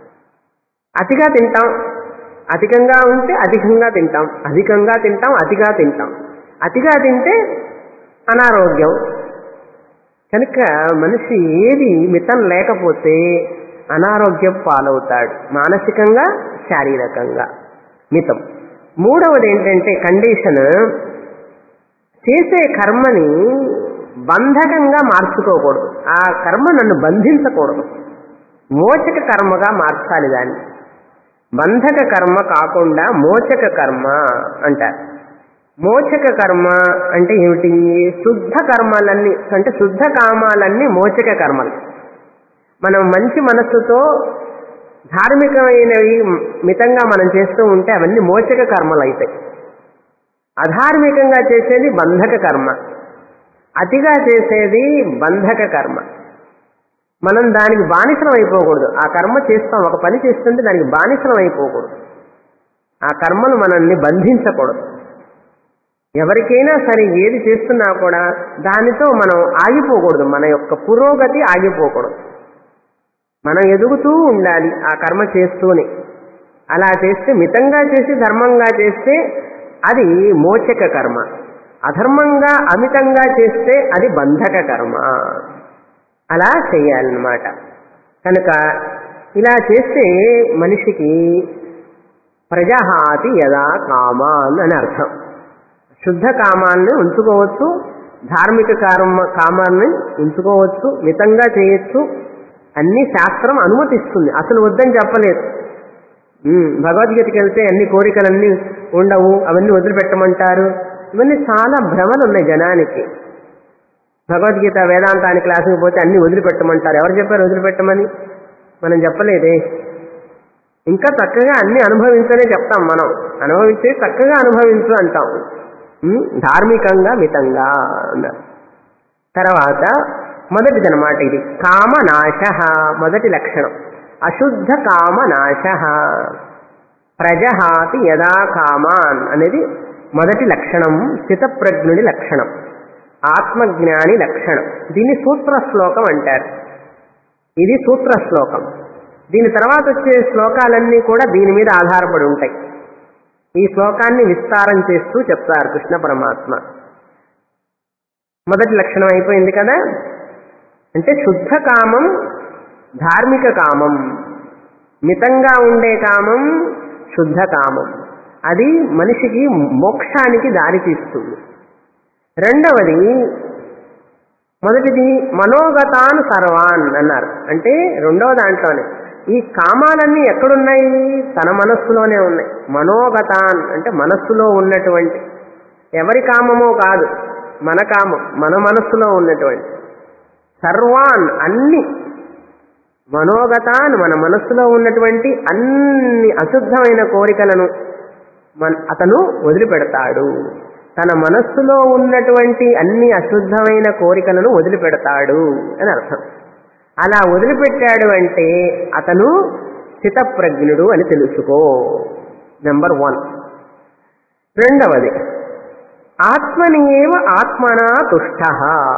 అతిగా తింటాం, అధికంగా ఉంటే అధికంగా తింటాం, అధికంగా తింటాం, అతిగా తింటాం. అతిగా తింటే అనారోగ్యం. కనుక మనిషి ఏది మితం లేకపోతే అనారోగ్యం పాలవుతాడు, మానసికంగా, శారీరకంగా. మితం. మూడవది ఏంటంటే కండిషన్, చేసే కర్మని బంధకంగా మార్చుకోకూడదు. ఆ కర్మ నన్ను బంధించకూడదు, మోచక కర్మగా మార్చాలి దాన్ని. బంధక కర్మ కాకుండా మోచక కర్మ అంటారు. మోచక కర్మ అంటే ఏమిటి? శుద్ధ కర్మలన్నీ, అంటే శుద్ధ కామాలన్నీ మోచక కర్మలు. మనం మంచి మనస్సుతో ధార్మికమైనవి మితంగా మనం చేస్తూ ఉంటే అవన్నీ మోచక కర్మలు అవుతాయి. అధార్మికంగా చేసేది బంధక కర్మ, అతిగా చేసేది బంధక కర్మ. మనం దానికి బానిసలం అయిపోకూడదు. ఆ కర్మ చేస్తాం, ఒక పని చేస్తుంటే దానికి బానిసలం అయిపోకూడదు. ఆ కర్మలు మనల్ని బంధించకూడదు. ఎవరికైనా సరే ఏది చేస్తున్నా కూడా దానితో మనం ఆగిపోకూడదు, మన యొక్క పురోగతి ఆగిపోకూడదు. మనం ఎదుగుతూ ఉండాలి ఆ కర్మ చేస్తూనే. అలా చేస్తే, మితంగా చేసి ధర్మంగా చేస్తే అది మోచక కర్మ. అధర్మంగా అమితంగా చేస్తే అది బంధక కర్మ. అలా చేయాలన్నమాట. కనుక ఇలా చేస్తే మనిషికి ప్రజహాతి యదా కామాన్ అని అర్థం. శుద్ధ కామాన్ని ఉంచుకోవచ్చు, ధార్మిక కామాన్ని ఉంచుకోవచ్చు, మితంగా చేయొచ్చు. అన్ని శాస్త్రం అనుమతిస్తుంది, అసలు వద్దని చెప్పలేదు. భగవద్గీతకి వెళ్తే అన్ని కోరికలన్నీ ఉండవు, అవన్నీ వదిలిపెట్టమంటారు. ఇవన్నీ చాలా భ్రమలు ఉన్నాయి జనానికి. భగవద్గీత వేదాంతానికి క్లాసుకు పోతే అన్ని వదిలిపెట్టమంటారు. ఎవరు చెప్పారు వదిలిపెట్టమని? మనం చెప్పలేదే. ఇంకా చక్కగా అన్ని అనుభవించనే చెప్తాం మనం. అనుభవించే చక్కగా అనుభవించు అంటాం, ధార్మికంగా మితంగా అన్నారు. తర్వాత మొదటిదనమాట ఇది కామనాశ. మొదటి లక్షణం అశుద్ధ కామనాశ. ప్రజహాతి యదా కామాన్ అనేది మొదటి లక్షణం, స్థితప్రజ్ఞుడి లక్షణం, ఆత్మజ్ఞాని లక్షణం. దీన్ని సూత్ర శ్లోకం అంటారు. ఇది సూత్ర శ్లోకం. దీని తర్వాత వచ్చే శ్లోకాలన్నీ కూడా దీని మీద ఆధారపడి ఉంటాయి. ఈ శ్లోకాన్ని విస్తారం చేస్తూ చెప్తారు కృష్ణ పరమాత్మ. మొదటి లక్షణం అయిపోయింది కదా. అంటే శుద్ధ కామం ధార్మిక కామం, మితంగా ఉండే కామం శుద్ధ కామం. అది మనిషికి మోక్షానికి దారి తీస్తుంది. రెండవది, మొదటిది మనోగతాన్ సర్వాన్ అన్నారు. అంటే రెండవ దాంట్లోనే ఈ కామాలన్నీ ఎక్కడున్నాయి? తన మనస్సులోనే ఉన్నాయి. మనోగతాన్ అంటే మనస్సులో ఉన్నటువంటి, ఎవరి కామమో కాదు, మన కామం, మన మనస్సులో ఉన్నటువంటి. సర్వాన్ అన్ని, మనోగతాన్ మన మనస్సులో ఉన్నటువంటి అన్ని అశుద్ధమైన కోరికలను అతను వదిలిపెడతాడు. తన మనస్సులో ఉన్నటువంటి అన్ని అశుద్ధమైన కోరికలను వదిలిపెడతాడు అని అర్థం. అలా వదిలిపెట్టాడు అంటే అతను స్థితప్రజ్ఞుడు అని తెలుసుకో. నెంబర్ 1. రెండవది, ఆత్మనియేవ ఆత్మనా తుష్టః.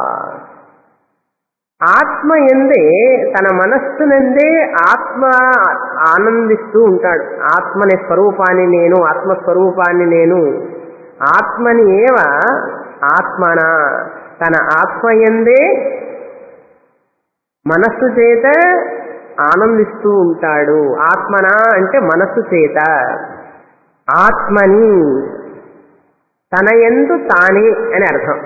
ఆత్మ ఎందే, తన మనస్సునందే ఆత్మ ఆనందిస్తూ ఉంటాడు. ఆత్మని స్వరూపాన్ని నేను, ఆత్మస్వరూపాన్ని నేను. ఆత్మని ఏవ ఆత్మన, తన ఆత్మ ఎందే మనస్సు చేత ఆనందిస్తూ ఉంటాడు. ఆత్మన అంటే మనస్సు చేత. ఆత్మని తన యందు తానే అని అర్థం.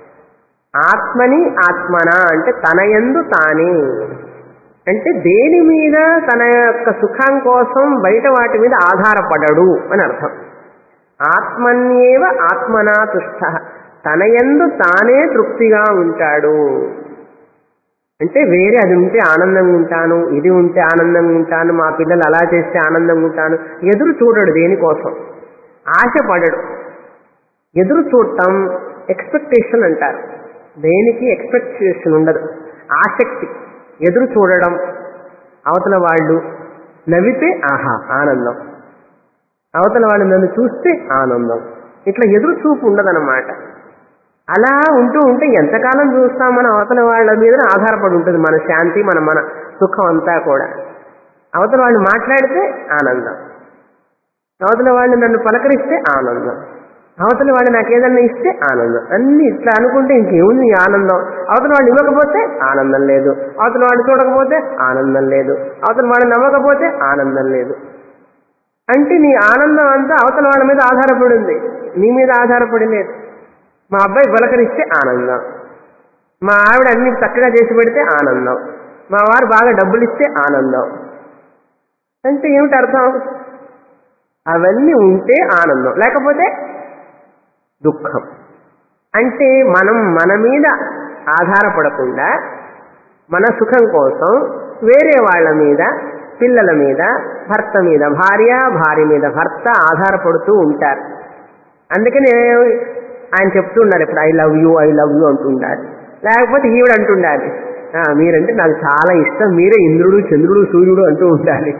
ఆత్మని ఆత్మన అంటే తన యందు తానే, అంటే దేని మీద తన యొక్క సుఖం కోసం బయట వాటి మీద ఆధారపడడు అని అర్థం. ఆత్మన్యేవ ఆత్మనా తుష్టః, తన యందు తానే తృప్తిగా ఉంటాడు. అంటే వేరే అది ఉంటే ఆనందంగా ఉంటాను, ఇది ఉంటే ఆనందంగా ఉంటాను, మా పిల్లలు అలా చేస్తే ఆనందంగా ఉంటాను, ఎదురు చూడడు దేనికోసం, ఆశపడడు. ఎదురు చూడటం ఎక్స్పెక్టేషన్ అంటారు. దేనికి ఎక్స్పెక్టేషన్ ఉండదు, ఆసక్తి. ఎదురు చూడడం, అవతల వాళ్ళు నవ్వితే ఆహా ఆనందం, అవతల వాళ్ళు నన్ను చూస్తే ఆనందం, ఇట్లా ఎదురు చూపు ఉండదన్నమాట. అలా ఉంటూ ఉంటే ఎంతకాలం చూస్తాం మనం? అవతల వాళ్ళ మీద ఆధారపడి ఉంటుంది మన శాంతి, మన సుఖం అంతా కూడా. అవతల వాళ్ళు మాట్లాడితే ఆనందం, అవతల వాళ్ళు నన్ను పలకరిస్తే ఆనందం, అవతల వాళ్ళు నాకు ఏదన్నా ఇస్తే ఆనందం. అన్ని ఇట్లా అనుకుంటే ఇంకేముంది ఆనందం? అవతల వాళ్ళు ఇవ్వకపోతే ఆనందం లేదు, అవతల వాళ్ళు చూడకపోతే ఆనందం లేదు, అవతల వాళ్ళు నవ్వకపోతే ఆనందం లేదు. అంటే నీ ఆనందం అంతా అవతల వాళ్ళ మీద ఆధారపడి ఉంది, నీ మీద ఆధారపడి లేదు. మా అబ్బాయి పలకరిస్తే ఆనందం, మా ఆవిడ అన్ని చక్కగా చేసి పెడితే ఆనందం, మా వారు బాగా డబ్బులు ఇస్తే ఆనందం. అంటే ఏమిటి అర్థం? అవన్నీ ఉంటే ఆనందం, లేకపోతే దుఃఖం. అంటే మనం మన మీద ఆధారపడకుండా మన సుఖం కోసం వేరే వాళ్ళ మీద, పిల్లల మీద, భర్త మీద భార్య, భార్య మీద భర్త ఆధారపడుతూ ఉంటారు. అందుకనే ఆయన చెప్తున్నారు ఇప్పుడు ఐ లవ్ యూ అంటుండాలి. లేకపోతే ఈవిడ అంటుండాలి మీరంటే నాకు చాలా ఇష్టం, మీరే ఇంద్రుడు చంద్రుడు సూర్యుడు అంటూ ఉండాలి.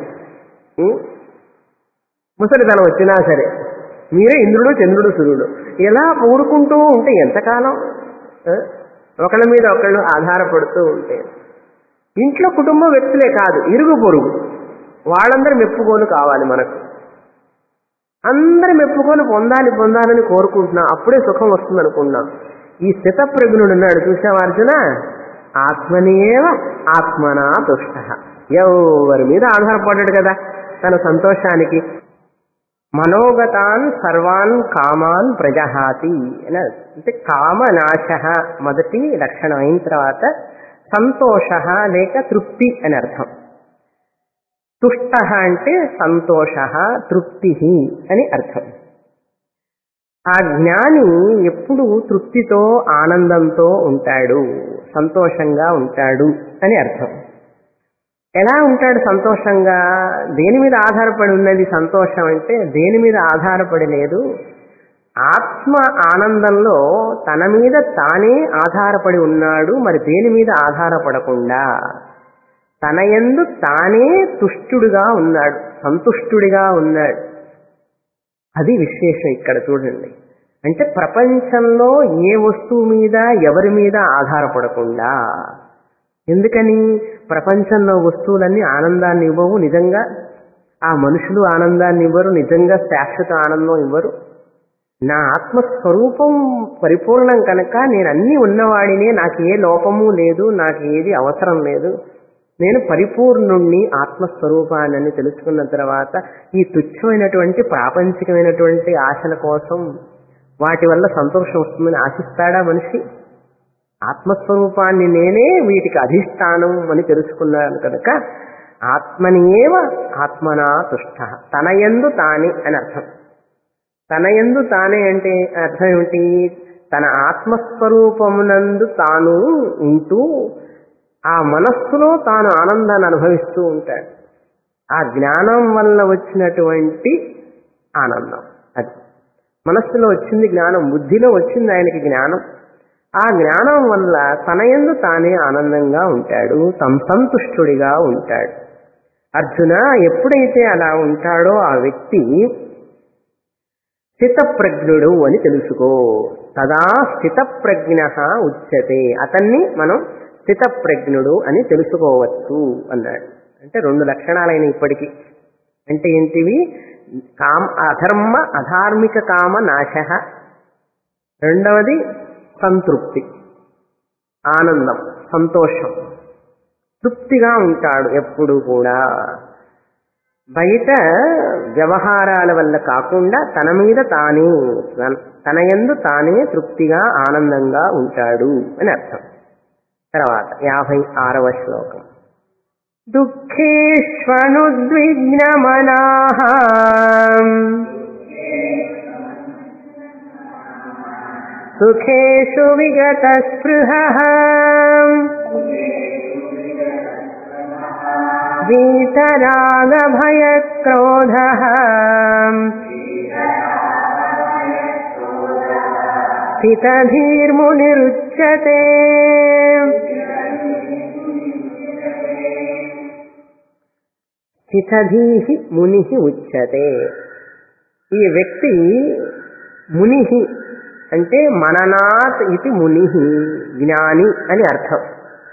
ముసలితనం వచ్చినా సరే మీరే ఇంద్రుడు చంద్రుడు సూర్యుడు. ఇలా ఊరుకుంటూ ఉంటే ఎంతకాలం? ఒకళ్ళ మీద ఒకళ్ళు ఆధారపడుతూ ఉంటే. ఇంట్లో కుటుంబ వ్యక్తులే కాదు, ఇరుగు పొరుగు వాళ్ళందరూ మెప్పుకోలు కావాలి మనకు. అందరూ మెప్పుకొని పొందాలని కోరుకుంటున్నాం, అప్పుడే సుఖం వస్తుంది అనుకుంటున్నాం. ఈ స్థితప్రజ్ఞుడు ఉన్నాడు చూసావా అర్జున, ఆత్మనియేవ ఆత్మనా తుష్టః. ఎవరి మీద ఆధారపడ్డాడు కదా తన సంతోషానికి. మనోగతాన్ సర్వాన్ కామాన్ ప్రజహాతి అంటే కామనాశ మొదటి లక్షణం అయిన తర్వాత సంతోష లేక తృప్తి అని అర్థం. తుష్ట అంటే సంతోష, తృప్తి అని అర్థం. ఆ జ్ఞాని ఎప్పుడు తృప్తితో ఆనందంతో ఉంటాడు, సంతోషంగా ఉంటాడు అని అర్థం. ఎలా ఉంటాడు సంతోషంగా? దేని మీద ఆధారపడి ఉన్నది సంతోషం అంటే? దేని మీద ఆధారపడి లేదు, ఆత్మ ఆనందంలో తన మీద తానే ఆధారపడి ఉన్నాడు. మరి దేని మీద ఆధారపడకుండా తన యందు తానే తుష్టుడుగా ఉన్నాడు, సంతుష్టుడిగా ఉన్నాడు. అది విశేషం ఇక్కడ చూడండి. అంటే ప్రపంచంలో ఏ వస్తువు మీద ఎవరి మీద ఆధారపడకుండా. ఎందుకని? ప్రపంచంలో వస్తువులన్నీ ఆనందాన్ని ఇవ్వవు నిజంగా, ఆ మనుషులు ఆనందాన్ని ఇవ్వరు, నిజంగా శాశ్వత ఆనందం ఇవ్వరు. నా ఆత్మస్వరూపం పరిపూర్ణం కనుక నేను అన్నీ ఉన్నవాడినే, నాకు ఏ లోపము లేదు, నాకు ఏది అవసరం లేదు, నేను పరిపూర్ణుణ్ణి ఆత్మస్వరూపాన్ని తెలుసుకున్న తర్వాత ఈ తుచ్చమైనటువంటి ప్రాపంచికమైనటువంటి ఆశల కోసం వాటి వల్ల సంతోషం వస్తుందని ఆశిస్తాడా మనిషి? ఆత్మస్వరూపాన్ని నేనే వీటికి అధిష్టానం అని తెలుసుకున్నాను కనుక ఆత్మనియేవ ఆత్మనా తుష్ట, తనయందు తానే అని అర్థం. తనయందు తానే అంటే అర్థం ఏమిటి? తన ఆత్మస్వరూపమునందు తాను ఉంటూ ఆ మనస్సులో తాను ఆనందాన్ని అనుభవిస్తూ ఉంటాడు. ఆ జ్ఞానం వల్ల వచ్చినటువంటి ఆనందం అది. మనస్సులో వచ్చింది జ్ఞానం, బుద్ధిలో వచ్చింది ఆయనకి జ్ఞానం. ఆ జ్ఞానం వల్ల తనయందు తానే ఆనందంగా ఉంటాడు, సంతుష్టుడిగా ఉంటాడు. అర్జున, ఎప్పుడైతే అలా ఉంటాడో ఆ వ్యక్తి స్థితప్రజ్ఞుడు అని తెలుసుకో. తదా స్థితప్రజ్ఞ ఉచ్యతే, అతన్ని మనం స్థితప్రజ్ఞుడు అని తెలుసుకోవచ్చు అన్నాడు. అంటే 2 లక్షణాలైన ఇప్పటికీ. అంటే ఏంటివి? అధర్మ అధార్మిక కామ నాశ, రెండవది సంతృప్తి, ఆనందం, సంతోషం, తృప్తిగా ఉంటాడు ఎప్పుడు కూడా. బయట వ్యవహారాల వల్ల కాకుండా తన మీద తానే, తనయందు తానే తృప్తిగా ఆనందంగా ఉంటాడు అని అర్థం. తర్వాత 56వ శ్లోకం. దుఃఖేష్వనుద్విగ్నమనాః సుఖేషు విగతస్పృహః వీతరాగభయక్రోధః స్థితధీర్మునిరుచ్యతే. స్థితధీహి ముని ఉచ్యతే. ఈ వ్యక్తి ముని అంటే మననాత్ ఇది ముని, జ్ఞాని అని అర్థం.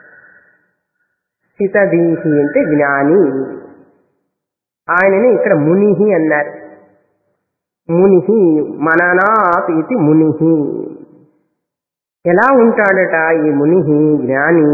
స్థితధీహి అంటే జ్ఞాని. ఆయనని ఇక్కడ ముని అన్నారు. ముని, మననాత్ ఇది ముని. ఎలా ఉంటాడట ఈ ముని, జ్ఞాని?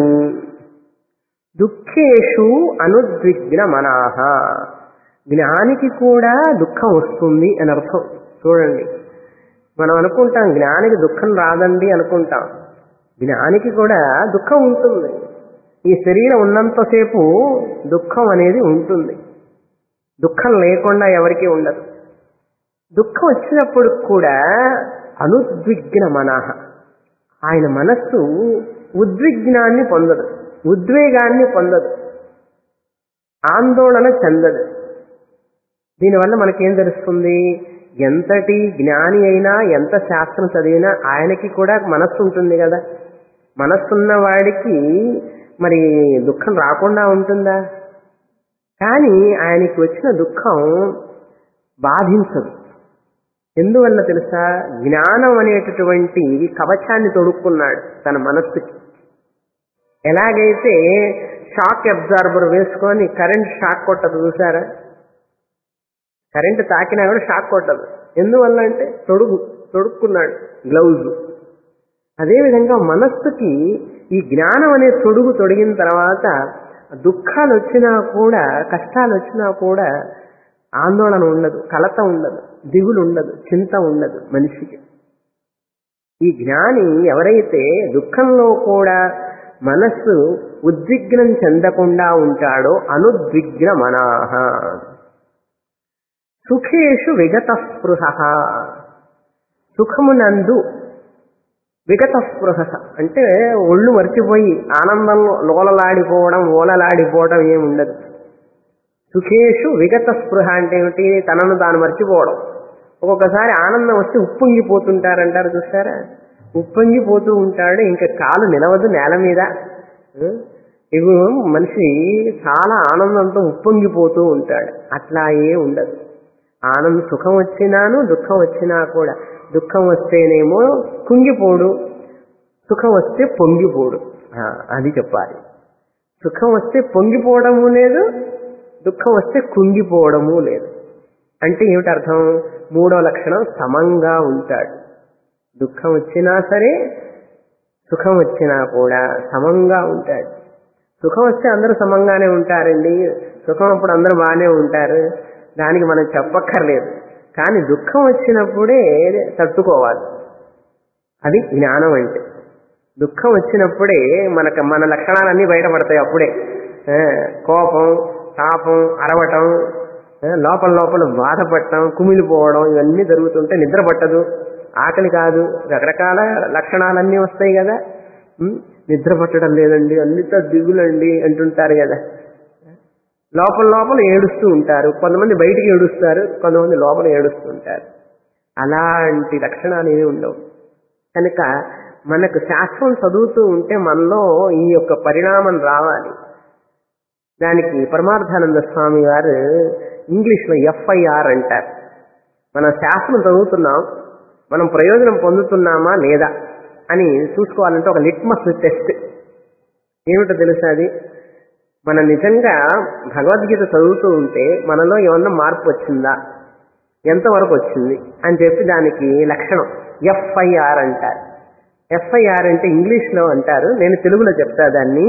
దుఃఖేషు అనుద్విగ్న మనాః. జ్ఞానికి కూడా దుఃఖం వస్తుంది అని అర్థం. చూడండి, మనం అనుకుంటాం జ్ఞానికి దుఃఖం రాదండి అనుకుంటాం. జ్ఞానికి కూడా దుఃఖం ఉంటుంది. ఈ శరీరం ఉన్నంతసేపు దుఃఖం అనేది ఉంటుంది. దుఃఖం లేకుండా ఎవరికీ ఉండదు. దుఃఖం వచ్చినప్పుడు కూడా అనుద్విగ్న మనః, ఆయన మనస్సు ఉద్విగ్నాన్ని పొందదు, ఉద్వేగాన్ని పొందదు, ఆందోళన చెందదు. దీనివల్ల మనకేం తెలుస్తుంది? ఎంతటి జ్ఞాని అయినా, ఎంత శాస్త్రం చదివినా ఆయనకి కూడా మనస్సు ఉంటుంది కదా. మనస్సున్న వాడికి మరి దుఃఖం రాకుండా ఉంటుందా? కానీ ఆయనకి వచ్చిన దుఃఖం బాధించదు. ఎందువల్ల తెలుసా? జ్ఞానం అనేటటువంటి కవచాన్ని తొడుక్కున్నాడు తన మనస్సుకి. ఎలాగైతే షాక్ అబ్జార్బర్ వేసుకొని కరెంట్ షాక్ కొట్టదు చూసారా? కరెంట్ తాకినా కూడా షాక్ కొట్టదు. ఎందువల్ల అంటే తొడుక్కున్నాడు, గ్లౌజ్. అదేవిధంగా మనస్సుకి ఈ జ్ఞానం అనే తొడిగిన తర్వాత దుఃఖాలు వచ్చినా కూడా, కష్టాలు వచ్చినా కూడా ఆందోళన ఉండదు, కలత ఉండదు, దిగులు ఉండదు, చింత ఉండదు మనిషికి. ఈ జ్ఞాని ఎవరైతే దుఃఖంలో కూడా మనస్సు ఉద్విగ్నం చెందకుండా ఉంటాడో అనుద్విగ్న మనాః. సుఖేషు విగత స్పృహ, సుఖమునందు విగత స్పృహ అంటే ఒళ్ళు మర్చిపోయి ఆనందంలో ఓలలాడిపోవడం ఏముండదు. సుఖేషు విగత స్పృహ అంటే ఏమిటి? తనను తాను మర్చిపోవడం. ఒక్కొక్కసారి ఆనందం వస్తే ఉప్పొంగిపోతుంటారంటారు చూసారా? ఉప్పొంగిపోతూ ఉంటాడు, ఇంకా కాలు నిలవదు నేల మీద. ఇవి మనిషి చాలా ఆనందంతో ఉప్పొంగిపోతూ ఉంటాడు. అట్లా ఉండదు. సుఖం వచ్చినాను, దుఃఖం వచ్చినా కూడా, దుఃఖం వస్తేనేమో కుంగిపోడు, సుఖం వస్తే పొంగిపోడు. అది చెప్పాలి. సుఖం వస్తే పొంగిపోవడము లేదు, దుఃఖం వస్తే కుంగిపోవడము లేదు. అంటే ఏమిటి అర్థం? 3వ లక్షణం సమంగా ఉంటాడు. దుఃఖం వచ్చినా సరే, సుఖం వచ్చినా కూడా సమంగా ఉంటాడు. సుఖం వస్తే అందరూ సమంగానే ఉంటారండి, సుఖం అప్పుడు అందరూ బాగానే ఉంటారు, దానికి మనం చెప్పక్కర్లేదు. కానీ దుఃఖం వచ్చినప్పుడే తట్టుకోవాలి. అది జ్ఞానం అంటే. దుఃఖం వచ్చినప్పుడే మన లక్షణాలన్నీ బయటపడతాయి. అప్పుడే కోపం, తాపం, అరవటం, లోపల లోపల బాధపడటం, కుమిలిపోవడం, ఇవన్నీ జరుగుతుంటే నిద్ర పట్టదు, ఆకలి కాదు, రకరకాల లక్షణాలన్నీ వస్తాయి కదా. నిద్ర పట్టడం లేదండి, అన్నితో దిగులండి అంటుంటారు కదా. లోపల లోపల ఏడుస్తూ ఉంటారు. కొంతమంది బయటికి ఏడుస్తారు, కొంతమంది లోపల ఏడుస్తూ ఉంటారు. అలాంటి లక్షణాలు ఏమి ఉండవు. కనుక మనకు శాస్త్రం చదువుతూ ఉంటే మనలో ఈ యొక్క పరిణామం రావాలి. దానికి పరమార్థానంద స్వామి గారు ఇంగ్లీష్లో FIR అంటారు. మనం శాస్త్రం చదువుతున్నాం, మనం ప్రయోజనం పొందుతున్నామా లేదా అని చూసుకోవాలంటే ఒక లిట్మస్ టెస్ట్ ఏమిటో తెలుసా? అది మనం నిజంగా భగవద్గీత చదువుతూ ఉంటే మనలో ఏమన్నా మార్పు వచ్చిందా, ఎంతవరకు వచ్చింది అని చెప్పి దానికి లక్షణం FIR అంటారు. FIR అంటే ఇంగ్లీష్లో అంటారు, నేను తెలుగులో చెప్తా దాన్ని.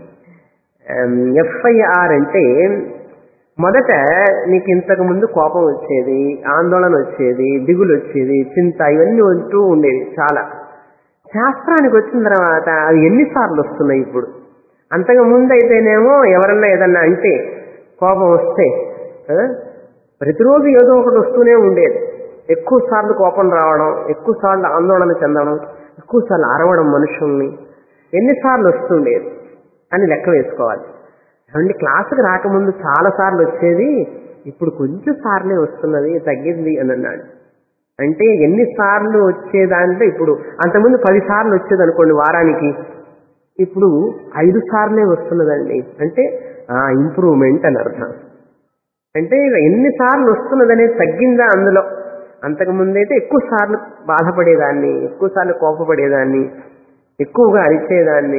FIR అంటే మొదట నీకు ఇంతకు ముందు కోపం వచ్చేది, ఆందోళన వచ్చేది, దిగులు వచ్చేది, చింత, ఇవన్నీ ఉంటూ ఉండేది చాలా. శాస్త్రానికి వచ్చిన తర్వాత అవి ఎన్నిసార్లు వస్తున్నాయి ఇప్పుడు? అంతకు ముందు అయితేనేమో ఎవరన్నా ఏదన్నా అంటే కోపం వస్తే ప్రతిరోజు ఏదో ఒకటి వస్తూనే ఉండేది. ఎక్కువ సార్లు కోపం రావడం, ఎక్కువ సార్లు ఆందోళన చెందడం, ఎక్కువ సార్లు అరవడం మనుషుల్ని ఎన్నిసార్లు వస్తుండేది అని లెక్క వేసుకోవాలి. అంటే క్లాసుకు రాకముందు చాలా సార్లు వచ్చేది, ఇప్పుడు కొంచెం సార్లే వస్తున్నది, తగ్గింది అని అన్నాడు. అంటే ఎన్నిసార్లు వచ్చేదాంట్లో ఇప్పుడు అంతకుముందు 10 సార్లు వచ్చేది అనుకోండి వారానికి, ఇప్పుడు 5 సార్లే వస్తున్నదండి. అంటే ఇంప్రూవ్మెంట్ అని అర్థం. అంటే ఎన్నిసార్లు వస్తున్నదనేది తగ్గిందా అందులో. అంతకుముందైతే ఎక్కువ సార్లు బాధపడేదాన్ని, ఎక్కువ సార్లు కోపపడేదాన్ని, ఎక్కువగా అరిచేదాన్ని,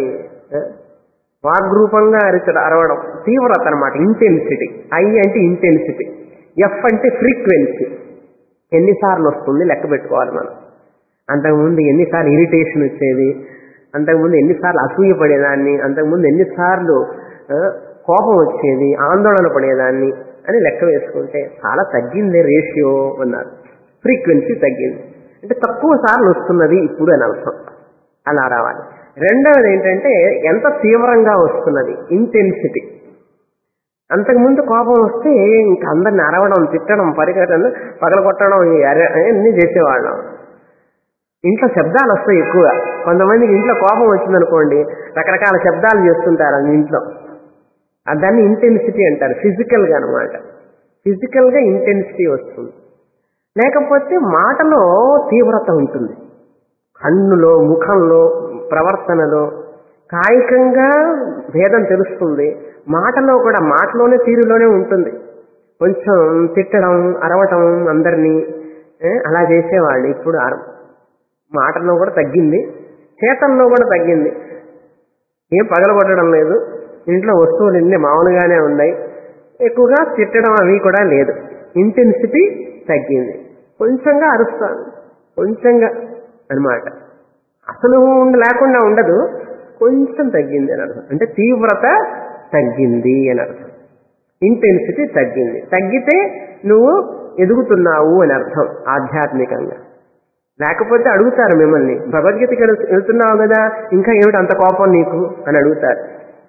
వాగ్రూపంగా అరవడం, తీవ్రత అనమాట, ఇంటెన్సిటీ. I అంటే ఇంటెన్సిటీ, F అంటే ఫ్రీక్వెన్సీ. ఎన్నిసార్లు వస్తుంది లెక్క పెట్టుకోవాలి మనం. అంతకుముందు ఎన్నిసార్లు ఇరిటేషన్ వచ్చేది, అంతకుముందు ఎన్నిసార్లు అసూయ పడేదాన్ని, అంతకుముందు ఎన్నిసార్లు కోపం వచ్చేది, ఆందోళన పడేదాన్ని అని లెక్క వేసుకుంటే చాలా తగ్గింది రేషియో అన్నారు. ఫ్రీక్వెన్సీ తగ్గింది అంటే తక్కువ సార్లు వస్తున్నది ఇప్పుడు అని అర్థం. అలా రావాలి. రెండవది ఏంటంటే ఎంత తీవ్రంగా వస్తున్నది, ఇంటెన్సిటీ. అంతకుముందు కోపం వస్తే ఇంకా అందరిని అరవడం, తిట్టడం, పరిగెట్టడం, పగలగొట్టడం అన్నీ చేసేవాళ్ళం. ఇంట్లో శబ్దాలు వస్తాయి ఎక్కువగా. కొంతమందికి ఇంట్లో కోపం వచ్చిందనుకోండి రకరకాల శబ్దాలు చేస్తుంటారు అది ఇంట్లో. దాన్ని ఇంటెన్సిటీ అంటారు, ఫిజికల్గా అనమాట. ఫిజికల్గా ఇంటెన్సిటీ వస్తుంది. లేకపోతే మాటలో తీవ్రత ఉంటుంది, కన్నులో, ముఖంలో, ప్రవర్తనలో కాయికంగా భేదం తెలుస్తుంది. మాటలో కూడా, మాటలోనే తీరులోనే ఉంటుంది. కొంచెం తిట్టడం, అరవటం అందరినీ అలా చేసేవాళ్ళు. ఇప్పుడు మాటల్లో కూడా తగ్గింది, చేతల్లో కూడా తగ్గింది. ఏం పగలగొట్టడం లేదు, ఇంట్లో వస్తువులు ఇన్ని మామూలుగానే ఉన్నాయి, ఎక్కువగా తిట్టడం అవి కూడా లేదు. ఇంటెన్సిటీ తగ్గింది. కొంచెంగా అరుస్తాను, కొంచెంగా అనమాట. అసలు లేకుండా ఉండదు, కొంచెం తగ్గింది అని అర్థం. అంటే తీవ్రత తగ్గింది అని అర్థం. ఇంటెన్సిటీ తగ్గింది. తగ్గితే నువ్వు ఎదుగుతున్నావు అని అర్థం ఆధ్యాత్మికంగా. లేకపోతే అడుగుతారు మిమ్మల్ని, భగవద్గీతకి వెళ్తున్నావు కదా, ఇంకా ఏమిటి అంత కోపం నీకు అని అడుగుతారు.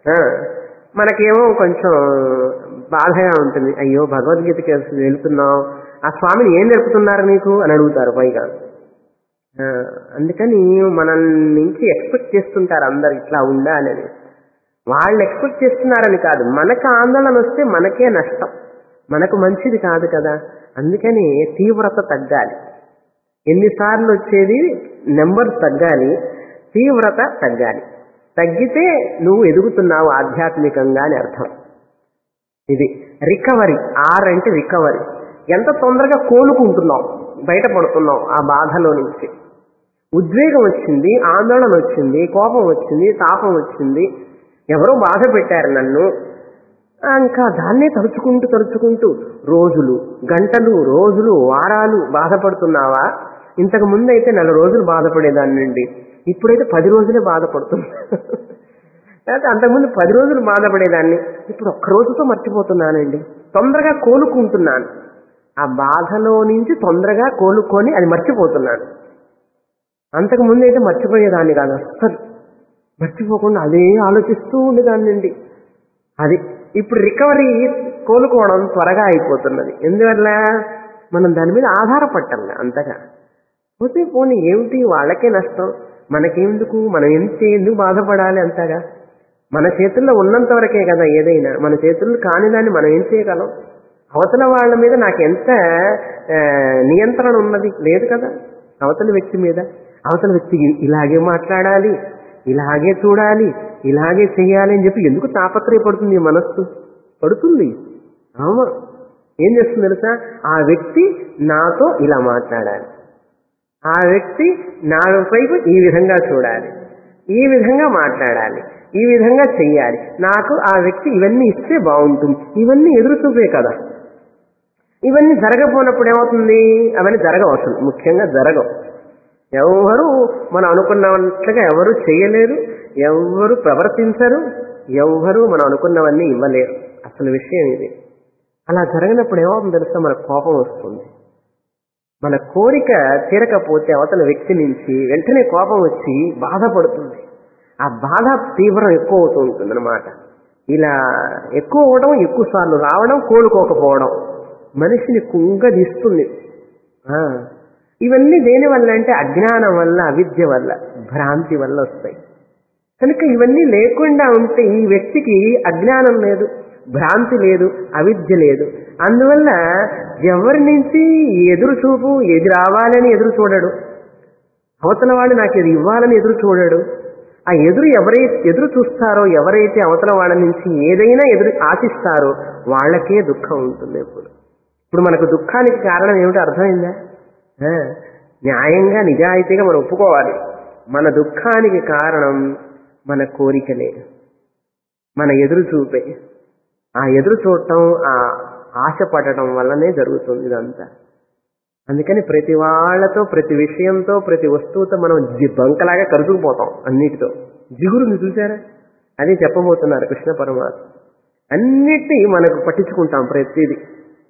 మనకేమో కొంచెం బాధగా ఉంటుంది, అయ్యో భగవద్గీతకి వెళ్తున్నావు, ఆ స్వామిని ఏం నేర్పుతున్నారు నీకు అని అడుగుతారు పైగా. అందుకని మన నుంచి ఎక్స్పెక్ట్ చేస్తుంటారు అందరు ఇట్లా ఉండాలని. వాళ్ళు ఎక్స్పెక్ట్ చేస్తున్నారని కాదు, మనకు ఆందోళన వస్తే మనకే నష్టం, మనకు మంచిది కాదు కదా. అందుకని తీవ్రత తగ్గాలి. ఎన్నిసార్లు వచ్చేది నెంబర్ తగ్గాలి, తీవ్రత తగ్గాలి. తగ్గితే నువ్వు ఎదుగుతున్నావు ఆధ్యాత్మికంగా అని అర్థం. ఇది రికవరీ. ఆర్ అంటే రికవరీ. ఎంత తొందరగా కోలుకుంటున్నావు, బయటపడుతున్నావు ఆ బాధలో నుంచి. ఉద్వేగం వచ్చింది, ఆందోళన వచ్చింది, కోపం వచ్చింది, తాపం వచ్చింది, ఎవరో బాధ పెట్టారు నన్ను, ఇంకా దాన్నే తలుచుకుంటూ రోజులు, గంటలు, రోజులు, వారాలు బాధపడుతున్నావా? ఇంతకు ముందు అయితే 4 రోజులు బాధపడేదాన్నండి, ఇప్పుడైతే 10 రోజులే బాధపడుతున్నా. లేకపోతే అంతకుముందు 10 రోజులు బాధపడేదాన్ని, ఇప్పుడు ఒక్క రోజుతో మర్చిపోతున్నానండి, తొందరగా కోలుకుంటున్నాను. ఆ బాధలో నుంచి తొందరగా కోలుకొని అది మర్చిపోతున్నాను. అంతకుముందు అయితే మర్చిపోయేదాన్ని కాదు, అస్సలు మర్చిపోకుండా అదే ఆలోచిస్తూ ఉండేదాన్నండి. అది ఇప్పుడు రికవరీ కోలుకోవడం త్వరగా అయిపోతున్నది. ఎందువల్ల మనం దాని మీద ఆధారపడటం అంతగా. పోతే పోనీ ఏమిటి, వాళ్ళకే నష్టం, మనకేందుకు, మనం ఎందుకు బాధపడాలి అంతగా? మన చేతుల్లో ఉన్నంత వరకే కదా ఏదైనా. మన చేతుల్లో కాని దాన్ని మనం ఏం చేయగలం? అవతల వాళ్ళ మీద నాకు ఎంత నియంత్రణ ఉన్నది? లేదు కదా అవతల వ్యక్తి మీద. అవతల వ్యక్తికి ఇలాగే మాట్లాడాలి, ఇలాగే చూడాలి, ఇలాగే చెయ్యాలి అని చెప్పి ఎందుకు తాపత్రయపడుతుంది మనస్సు? పడుతుంది. అవును. ఏం చేస్తుంది తెలుసా? ఆ వ్యక్తి నాతో ఇలా మాట్లాడాలి, ఆ వ్యక్తి నా వైపు ఈ విధంగా చూడాలి, ఈ విధంగా మాట్లాడాలి, ఈ విధంగా చెయ్యాలి, నాకు ఆ వ్యక్తి ఇవన్నీ ఇస్తే బాగుంటుంది. ఇవన్నీ ఎదురు చూపే కదా. ఇవన్నీ జరగపోయినప్పుడు ఏమవుతుంది? అవన్నీ జరగవు, అసలు ముఖ్యంగా జరగవు. ఎవరు మనం అనుకున్నట్లుగా ఎవరు చేయలేరు, ఎవరు ప్రవర్తించరు, ఎవరు మనం అనుకున్నవన్నీ ఇవ్వలేరు. అసలు విషయం ఇది. అలా జరగనప్పుడు ఏమవుతుంది తెలుసా? మనకు కోపం వస్తుంది. మన కోరిక తీరకపోతే అవతల వ్యక్తి నుంచి వెంటనే కోపం వచ్చి బాధపడుతుంది. ఆ బాధ తీవ్రం ఎక్కువ అవుతూ ఉంటుంది అన్నమాట. ఇలా ఎక్కువ అవడం, ఎక్కువ సార్లు రావడం, కోలుకోకపోవడం మనిషిని కుంగదీస్తుంది. ఇవన్నీ దేని వల్ల అంటే అజ్ఞానం వల్ల, అవిద్య వల్ల, భ్రాంతి వల్ల వస్తాయి. కనుక ఇవన్నీ లేకుండా ఉంటే ఈ వ్యక్తికి అజ్ఞానం లేదు, భ్రాంతి లేదు, అవిద్య లేదు. అందువల్ల ఎవరి నుంచి ఎదురు చూపు, ఎది రావాలని ఎదురు చూడడు, అవతల వాడు నాకు ఇది ఇవ్వాలని ఎదురు చూడడు. ఆ ఎదురు చూస్తారో, ఎవరైతే అవతల వాళ్ళ నుంచి ఏదైనా ఎదురు ఆశిస్తారో వాళ్ళకే దుఃఖం ఉంటుంది ఎప్పుడు. ఇప్పుడు మనకు దుఃఖానికి కారణం ఏమిటో అర్థమైందా? న్యాయంగా నిజాయితీగా మనం ఒప్పుకోవాలి. మన దుఃఖానికి కారణం మన కోరికలే, మన ఎదురు చూపే. ఆ ఎదురు చూడటం, ఆ ఆశ పడటం వల్లనే జరుగుతుంది ఇదంతా. అందుకని ప్రతి వాళ్ళతో, ప్రతి విషయంతో, ప్రతి వస్తువుతో మనం బంకలాగా కరుచుకుపోతాం. అన్నిటితో జిగురుని చూసారా? అది చెప్పబోతున్నారు కృష్ణ పరమాత్మ. అన్నిటి మనకు పట్టించుకుంటాం ప్రతిదీ.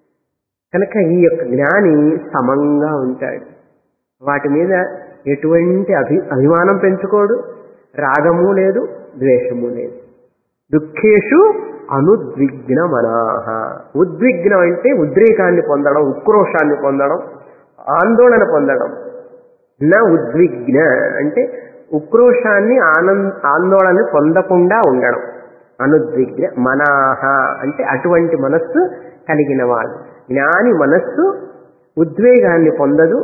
కనుక ఈ యొక్క జ్ఞాని సమంగా ఉంటాడు. వాటి మీద ఎటువంటి అభిమానం పెంచుకోడు, రాగము లేదు, ద్వేషము లేదు. దుఃఖేషు అనుద్విగ్న మనాహ. ఉద్విగ్నం అంటే ఉద్రేకాన్ని పొందడం, ఉక్రోషాన్ని పొందడం, ఆందోళన పొందడం. నా ఉద్విగ్న అంటే ఉక్రోషాన్ని, ఆందోళన పొందకుండా ఉండడం. అనుద్విగ్న మనాహ అంటే అటువంటి మనస్సు కలిగిన వాడు. జ్ఞాని మనస్సు ఉద్వేగాన్ని పొందదు.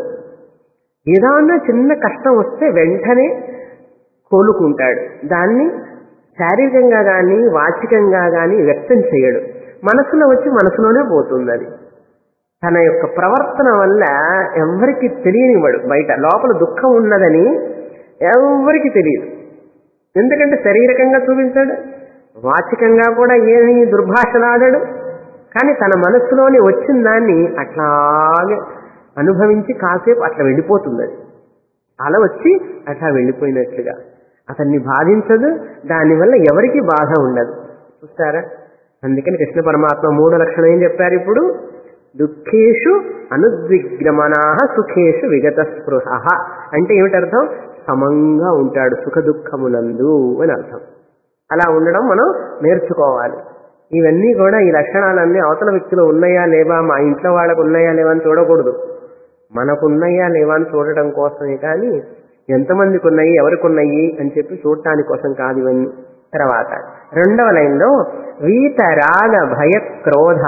ఏదైనా చిన్న కష్టం వస్తే వెంటనే కోలుకుంటాడు. దాన్ని శారీరకంగా కానీ, వాచికంగా కానీ వ్యక్తం చేయడు. మనసులో వచ్చి మనసులోనే పోతుంది. అది తన యొక్క ప్రవర్తన వల్ల ఎవరికి తెలియనివ్వడు. బయట లోపల దుఃఖం ఉన్నదని ఎవరికి తెలియదు. ఎందుకంటే శారీరకంగా చూపించాడు, వాచికంగా కూడా ఏమీ దుర్భాషలాడాడు. కానీ తన మనస్సులోని వచ్చిన దాన్ని అట్లాగే అనుభవించి కాసేపు అట్లా వెళ్ళిపోతుంది. అది అలా వచ్చి అట్లా వెళ్ళిపోయినట్లుగా అతన్ని బాధించదు. దానివల్ల ఎవరికి బాధ ఉండదు. చూస్తారా? అందుకని కృష్ణ పరమాత్మ 3 లక్షణం ఏం చెప్పారు ఇప్పుడు? దుఃఖేషు అనుద్విగ్నమనాహ, సుఖేషు విగత స్పృహ. అంటే ఏమిటర్థం? సమంగా ఉంటాడు సుఖ దుఃఖమునందు అని అర్థం. అలా ఉండడం మనం నేర్చుకోవాలి. ఇవన్నీ కూడా, ఈ లక్షణాలన్నీ అవతల వ్యక్తిలో ఉన్నాయా లేవా, మా ఇంట్లో వాళ్ళకు ఉన్నాయా లేవా అని చూడకూడదు. మనకున్నాయా లేవా అని చూడటం కోసమే కానీ ఎంతమందికి ఉన్నాయి, ఎవరికి ఉన్నాయి అని చెప్పి చూడటానికి కోసం కాదు ఇవన్నీ. తర్వాత 2వ లైన్లో వీతరాగ భయ క్రోధ.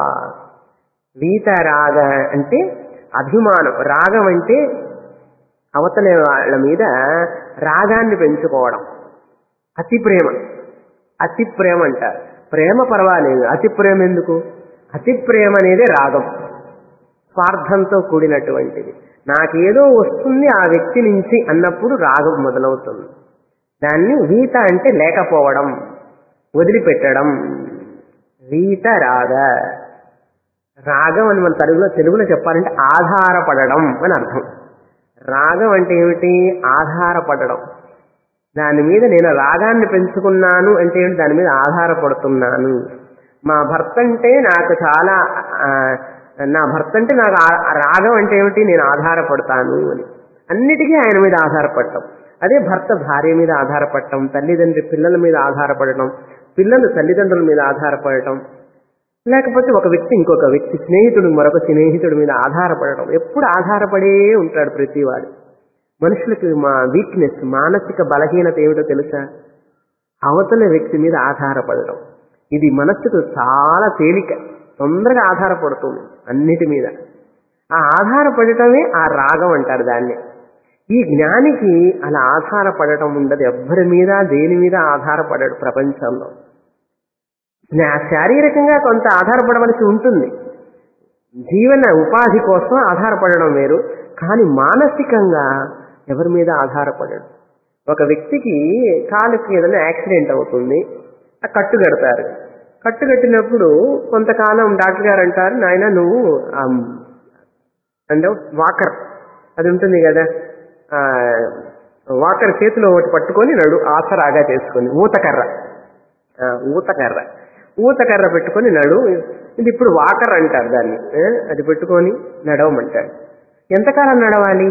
వీతరాగ అంటే అభిమానం, రాగం అంటే అవతల వాళ్ళ మీద రాగాన్ని పెంచుకోవడం. అతి ప్రేమ, అతి ప్రేమ అంటారు. ప్రేమ పర్వాలేదు, అతి ప్రేమ ఎందుకు? అతి ప్రేమ అనేది రాగం, స్వార్థంతో కూడినటువంటిది. నాకేదో వస్తుంది ఆ వ్యక్తి నుంచి అన్నప్పుడు రాగం మొదలవుతుంది. దాన్ని వీత అంటే లేకపోవడం, వదిలిపెట్టడం. వీత రాగ. రాగం అని మన తెలుగులో చెప్పాలంటే ఆధారపడడం అని అర్థం. రాగం అంటే ఏమిటి? ఆధారపడడం. దాని మీద నేను రాగాన్ని పెంచుకున్నాను అంటే ఏంటి, దాని మీద ఆధారపడుతున్నాను. మా భర్త అంటే నాకు చాలా నా భర్త అంటే నాకు రాగం అంటే ఏమిటి, నేను ఆధారపడతాను అని. అన్నిటికీ ఆయన మీద ఆధారపడటం. అదే భర్త భార్య మీద ఆధారపడటం, తల్లిదండ్రి పిల్లల మీద ఆధారపడటం, పిల్లలు తల్లిదండ్రుల మీద ఆధారపడటం, లేకపోతే ఒక వ్యక్తి ఇంకొక వ్యక్తి, స్నేహితుడు మరొక స్నేహితుడి మీద ఆధారపడటం. ఎప్పుడు ఆధారపడే ఉంటాడు ప్రతివాడు. మనుషులకి మా వీక్నెస్, మానసిక బలహీనత ఏమిటో తెలుసా? అవతల వ్యక్తి మీద ఆధారపడటం. ఇది మనస్సుకు చాలా తేలిక, తొందరగా ఆధారపడుతుంది అన్నిటి మీద. ఆ ఆధారపడటమే ఆ రాగం అంటారు దాన్ని. ఈ జ్ఞానికి అలా ఆధారపడటం ఉండదు. ఎవ్వరి మీద దేని మీద ఆధారపడడు ప్రపంచంలో. శారీరకంగా కొంత ఆధారపడవలసి ఉంటుంది, జీవన ఉపాధి కోసం ఆధారపడడం వేరు. కానీ మానసికంగా ఎవరి మీద ఆధారపడడు. ఒక వ్యక్తికి కాలుకి ఏదైనా యాక్సిడెంట్ అవుతుంది, ఆ కట్టు కడతారు. కట్టు కట్టినప్పుడు కొంతకాలం డాక్టర్ గారు అంటారు, నాయన నువ్వు అంటే వాకర్ అది ఉంటుంది కదా, వాకర్ చేతిలో ఒకటి పట్టుకొని నడు, ఆసరాగా చేసుకొని ఊతకర్ర పెట్టుకొని నడు. ఇది ఇప్పుడు వాకర్ అంటారు దాన్ని. అది పెట్టుకొని నడవమంటాడు. ఎంతకాలం నడవాలి?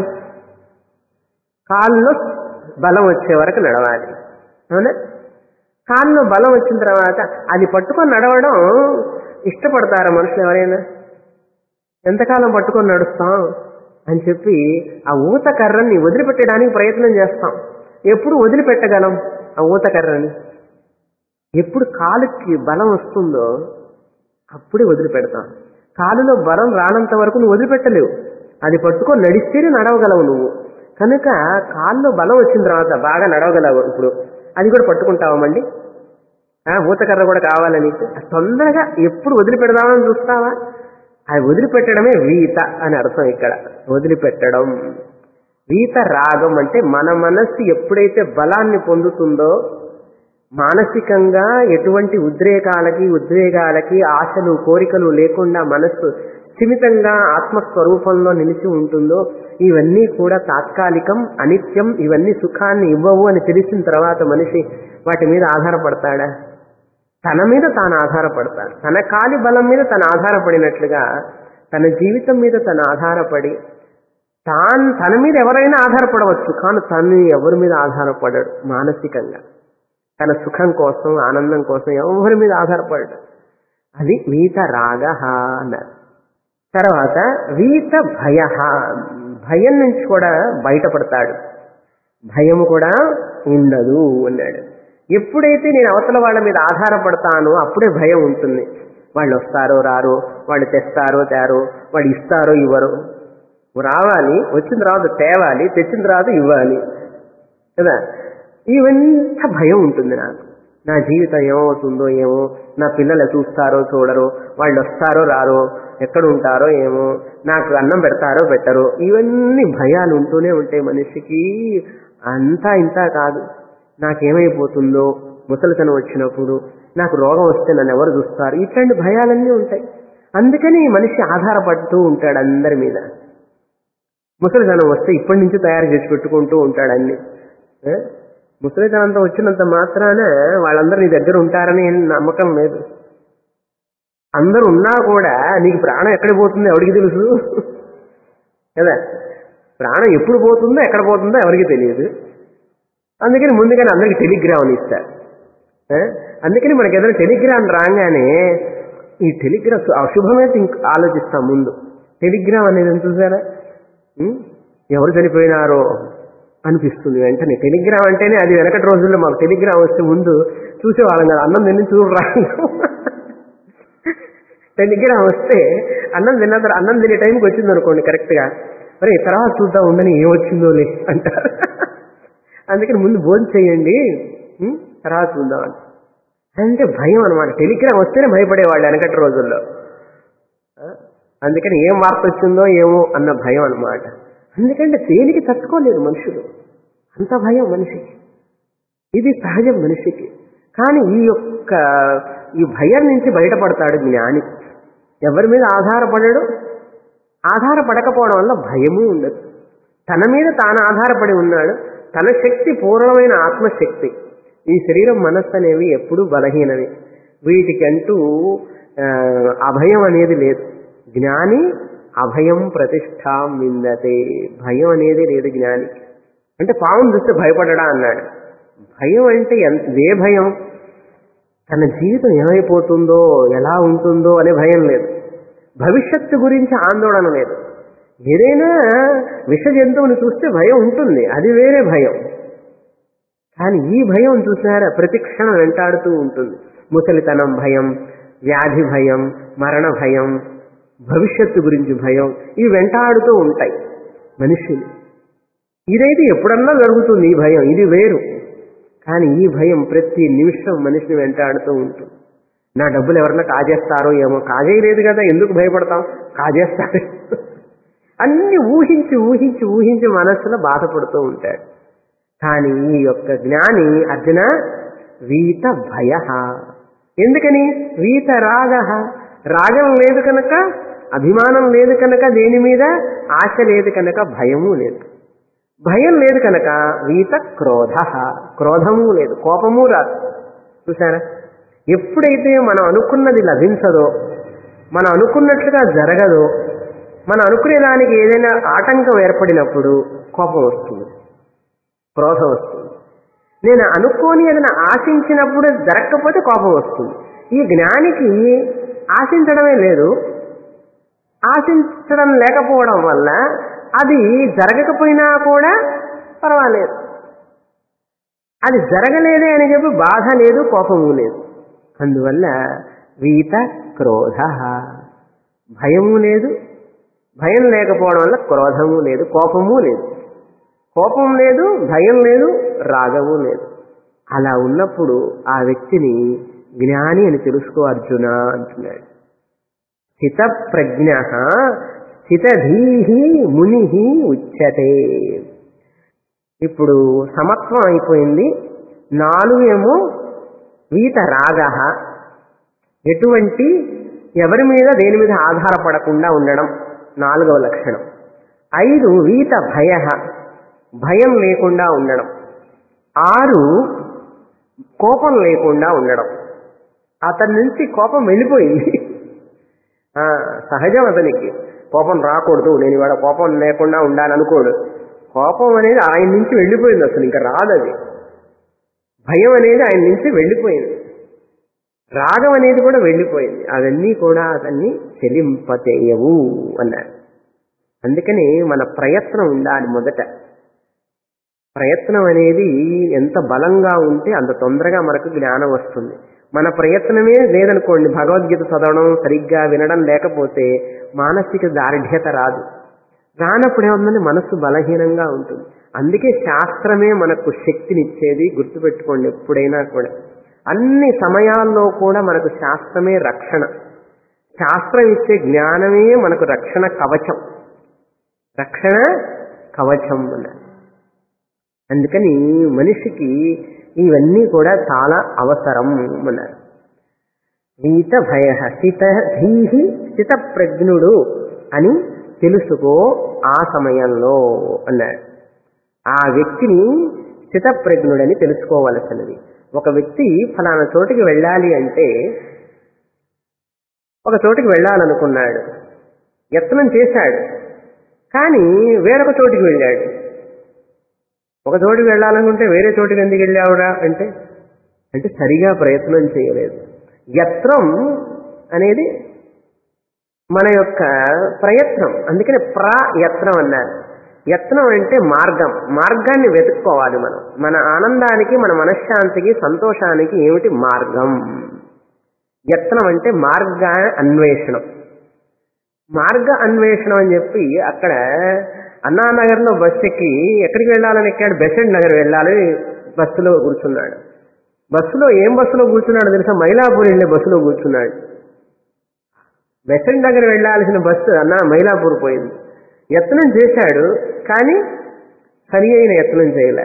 కాళ్ళలో బలం వచ్చే వరకు నడవాలి, అవునా? కాళ్ళలో బలం వచ్చిన తర్వాత అది పట్టుకొని నడవడం ఇష్టపడతారా మనుషులు ఎవరైనా? ఎంతకాలం పట్టుకొని నడుస్తాం అని చెప్పి ఆ ఊతకర్రని వదిలిపెట్టడానికి ప్రయత్నం చేస్తాం. ఎప్పుడు వదిలిపెట్టగలం ఆ ఊతకర్రని? ఎప్పుడు కాలుకి బలం వస్తుందో అప్పుడే వదిలిపెడతాం. కాలులో బలం రానంత వరకు నువ్వు వదిలిపెట్టలేవు. అది పట్టుకొని నడిస్తేనే నడవగలవు నువ్వు. కనుక కాల్లో బలం వచ్చిన తర్వాత బాగా నడవగలవు. ఇప్పుడు అది కూడా పట్టుకుంటావామండి, ఊతకర్ర కూడా కావాలని తొందరగా ఎప్పుడు వదిలిపెడదామని చూస్తావా? అది వదిలిపెట్టడమే వీత అని అర్థం. ఇక్కడ వదిలిపెట్టడం వీత రాగం అంటే మన మనస్సు ఎప్పుడైతే బలాన్ని పొందుతుందో, మానసికంగా ఎటువంటి ఉద్వేగాలకి ఆశలు కోరికలు లేకుండా మనస్సు స్థిమితంగా ఆత్మస్వరూపంలో నిలిచి ఉంటుందో, ఇవన్నీ కూడా తాత్కాలికం, అనిత్యం, ఇవన్నీ సుఖాన్ని ఇవ్వవు అని తెలిసిన తర్వాత మనిషి వాటి మీద ఆధారపడతాడా? తన మీద తాను ఆధారపడతాడు. తన కాలి బలం మీద తను ఆధారపడినట్లుగా తన జీవితం మీద తను ఆధారపడి, తన మీద ఎవరైనా ఆధారపడవచ్చు, కానీ తను ఎవరి మీద ఆధారపడడు. మానసికంగా తన సుఖం కోసం, ఆనందం కోసం ఎవరి మీద ఆధారపడడు. అది వీత రాగ అన్నారు. తర్వాత వీత భయ, భయం నుంచి కూడా బయటపడతాడు. భయము కూడా ఉండదు అన్నాడు. ఎప్పుడైతే నేను అవతల వాళ్ళ మీద ఆధారపడతానో అప్పుడే భయం ఉంటుంది. వాళ్ళు వస్తారో రారో, వాళ్ళు తెస్తారో తేరో, వాళ్ళు ఇస్తారో ఇవ్వరో. రావాలి, వచ్చిన తర్వాత తేవాలి, తెచ్చిన తర్వాత ఇవ్వాలి కదా. ఇవంతా భయం ఉంటుంది నాకు. నా జీవితం ఏమవుతుందో ఏమో, నా పిల్లలు చూస్తారో చూడరో, వాళ్ళు వస్తారో రారో, ఎక్కడ ఉంటారో ఏమో, నాకు అన్నం పెడతారో పెట్టరో, ఇవన్నీ భయాలు ఉంటూనే ఉంటాయి మనిషికి. అంతా ఇంత కాదు, నాకేమైపోతుందో, ముసలితనం వచ్చినప్పుడు నాకు రోగం వస్తే నన్ను ఎవరు చూస్తారు, ఇట్లాంటి భయాలన్నీ ఉంటాయి. అందుకని మనిషి ఆధారపడుతూ ఉంటాడు అందరి మీద. ముసలితనం వస్తే ఇప్పటి నుంచి తయారు చేసి పెట్టుకుంటూ ఉంటాడు అన్ని. ముసలితనంతో వచ్చినంత మాత్రాన వాళ్ళందరూ నీ దగ్గర ఉంటారని నమ్మకం లేదు. అందరూ ఉన్నా కూడా నీకు ప్రాణం ఎక్కడ పోతుందో ఎవరికి తెలుసు కదా. ప్రాణం ఎప్పుడు పోతుందో ఎక్కడ పోతుందో ఎవరికి తెలియదు. అందుకని ముందుగానే అందరికి టెలిగ్రామ్ ఇస్తారు. అందుకని మనకి ఏదైనా టెలిగ్రామ్ రాగానే ఈ టెలిగ్రామ్ అశుభమైతే ఆలోచిస్తాం ముందు. టెలిగ్రామ్ అనేది చూసారా, ఎవరు చనిపోయినారో అనిపిస్తుంది వెంటనే. టెలిగ్రామ్ అంటేనే అది వెనకటి రోజుల్లో మాకు టెలిగ్రామ్ వస్తే ముందు చూసేవాళ్ళం కదా, అన్నం తిని చూడరా. టెలిగ్రామ్ వస్తే అన్నం తినే టైంకి వచ్చింది అనుకోండి కరెక్ట్గా, మరి తర్వాత చూద్దాం ఉండని ఏమొచ్చిందోలే అంటారు. అందుకని ముందు భోజనం చేయండి, తర్వాత చూద్దాం అంటే భయం అనమాట. టెలిగ్రామ్ వస్తేనే భయపడేవాళ్ళు వెనకటి రోజుల్లో. అందుకని ఏం వార్త వచ్చిందో ఏమో అన్న భయం అనమాట. ఎందుకంటే దేనికి తట్టుకోలేదు మనుషులు, అంత భయం మనిషికి. ఇది సహజం మనిషికి. కానీ ఈ భయం నుంచి బయటపడతాడు జ్ఞాని. ఎవరి మీద ఆధారపడడు. ఆధారపడకపోవడం వల్ల భయము ఉండదు. తన మీద తాను ఆధారపడి ఉన్నాడు, తన శక్తి పూర్ణమైన ఆత్మశక్తి. ఈ శరీరం మనస్సు అనేవి ఎప్పుడూ బలహీనవి. వీటికంటూ అభయం అనేది లేదు. జ్ఞాని అభయం ప్రతిష్టాం విందతే. భయం అనేది లేదు జ్ఞానికి. అంటే పావును చూస్తే భయపడడా అన్నాడు. భయం అంటే ఏ భయం? తన జీవితం ఏమైపోతుందో ఎలా ఉంటుందో అనే భయం లేదు. భవిష్యత్తు గురించి ఆందోళన లేదు. ఏదైనా విష జంతువుని చూస్తే భయం ఉంటుంది, అది వేరే భయం. కానీ ఈ భయం చూసారా ప్రతి క్షణం వెంటాడుతూ ఉంటుంది. ముసలితనం భయం, వ్యాధి భయం, మరణ భయం, భవిష్యత్తు గురించి భయం, ఇవి వెంటాడుతూ ఉంటాయి మనిషిని. ఇదైతే ఎప్పుడన్నా జరుగుతుంది ఈ భయం, ఇది వేరు. కానీ ఈ భయం ప్రతి నిమిషం మనిషిని వెంటాడుతూ ఉంటుంది. నా డబ్బులు ఎవరన్నా కాజేస్తారో ఏమో, కాజేయలేదు కదా ఎందుకు భయపడతాం, కాజేస్తారు. అన్ని ఊహించి ఊహించి ఊహించి మనస్సులో బాధపడుతూ ఉంటాడు. కానీ ఈ యొక్క జ్ఞాని అర్జున వీత భయ. ఎందుకని? వీత రాగ. రాగం లేదు కనుక, అభిమానం లేదు కనుక, దేని మీద ఆశ లేదు కనుక భయము లేదు. భయం లేదు కనుక వీత క్రోధ. క్రోధము లేదు, కోపము రాదు. చూసారా? ఎప్పుడైతే మనం అనుకున్నది లభించదో, మనం అనుకున్నట్లుగా జరగదో, మనం అనుకునే దానికి ఏదైనా ఆటంకం ఏర్పడినప్పుడు కోపం వస్తుంది, క్రోధం వస్తుంది. నేను అనుకోని ఏదైనా ఆశించినప్పుడు జరగకపోతే కోపం వస్తుంది. ఈ జ్ఞానికి ఆశించడమే లేదు. ఆశించడం లేకపోవడం వల్ల అది జరగకపోయినా కూడా పర్వాలేదు. అది జరగలేదే అని చెప్పి బాధ లేదు, కోపము లేదు. అందువల్ల వీత క్రోధ. భయము లేదు, భయం లేకపోవడం వల్ల క్రోధము లేదు, కోపము లేదు. కోపం లేదు, భయం లేదు, రాగము లేదు. అలా ఉన్నప్పుడు ఆ వ్యక్తిని జ్ఞాని అని తెలుసుకో అర్జున అంటున్నాడు. స్థిత ప్రజ్ఞ స్థితధీహి ముని ఉచ్యతే. ఇప్పుడు సమత్వం అయిపోయింది. 4 ఏమో వీత రాగ, ఎటువంటి ఎవరి మీద దేని మీద ఆధారపడకుండా ఉండడం 4వ లక్షణం. 5 వీత భయ, భయం లేకుండా ఉండడం. 6 కోపం లేకుండా ఉండడం. అతని నుంచి కోపం వెళ్ళిపోయింది. సహజం అతనికి కోపం రాకూడదు, నేను ఇవాళ కోపం లేకుండా ఉండాలనుకోడు. కోపం అనేది ఆయన నుంచి వెళ్ళిపోయింది, అసలు ఇంకా రాదది. భయం అనేది ఆయన నుంచి వెళ్ళిపోయింది, రాగం అనేది కూడా వెళ్ళిపోయింది. అవన్నీ కూడా అతన్ని చెలింపచేయవు అన్నారు. అందుకని మన ప్రయత్నం ఉండాలి. మొదట ప్రయత్నం అనేది ఎంత బలంగా ఉంటే అంత తొందరగా మనకు జ్ఞానం వస్తుంది. మన ప్రయత్నమే లేదనుకోండి, భగవద్గీత చదవడం సరిగ్గా వినడం లేకపోతే మానసిక దార్ఢ్యత రాదు. రానప్పుడు ఏముందంటే మనస్సు బలహీనంగా ఉంటుంది. అందుకే శాస్త్రమే మనకు శక్తినిచ్చేది. గుర్తుపెట్టుకోండి ఎప్పుడైనా కూడా, అన్ని సమయాల్లో కూడా మనకు శాస్త్రమే రక్షణ. శాస్త్రం ఇచ్చే జ్ఞానమే మనకు రక్షణ కవచం. రక్షణ కవచం అన్నారు. అందుకని మనిషికి ఇవన్నీ కూడా చాలా అవసరం అన్నారు. వీత భయ స్థిత ధీహి స్థిత ప్రజ్ఞుడు అని తెలుసుకో ఆ సమయంలో అన్నాడు. ఆ వ్యక్తిని స్థితప్రజ్ఞుడని తెలుసుకోవలసినది. ఒక వ్యక్తి ఫలానా చోటికి వెళ్ళాలి అంటే, ఒక చోటికి వెళ్ళాలనుకున్నాడు, యత్నం చేశాడు, కానీ వేరొక చోటికి వెళ్ళాడు. ఒక చోటికి వెళ్ళాలనుకుంటే వేరే చోటికి ఎందుకు వెళ్ళావురా అంటే సరిగా ప్రయత్నం చేయలేదు. యత్నం అనేది మన యొక్క ప్రయత్నం. అందుకని ప్రయత్నం అన్నారు. యత్నం అంటే మార్గం. మార్గాన్ని వెతుక్కోవాలి మనం. మన ఆనందానికి, మన మనశ్శాంతికి, సంతోషానికి ఏమిటి మార్గం? యత్నం అంటే మార్గ అన్వేషణం. మార్గ అన్వేషణం అని చెప్పి అక్కడ అన్నానగర్లో బస్సు ఎక్కి ఎక్కడికి వెళ్ళాలని ఎక్కాడు? బెసెంట్ నగర్ వెళ్ళాలి బస్సులో కూర్చున్నాడు. బస్సులో ఏం బస్సులో కూర్చున్నాడు తెలుసా? మైలాపూర్ వెళ్ళే బస్సులో కూర్చున్నాడు. బెసెంట్ నగర్ వెళ్ళాల్సిన బస్సు మైలాపూర్ పోయింది. యత్నం చేశాడు కానీ సరి అయిన యత్నం చేయలే.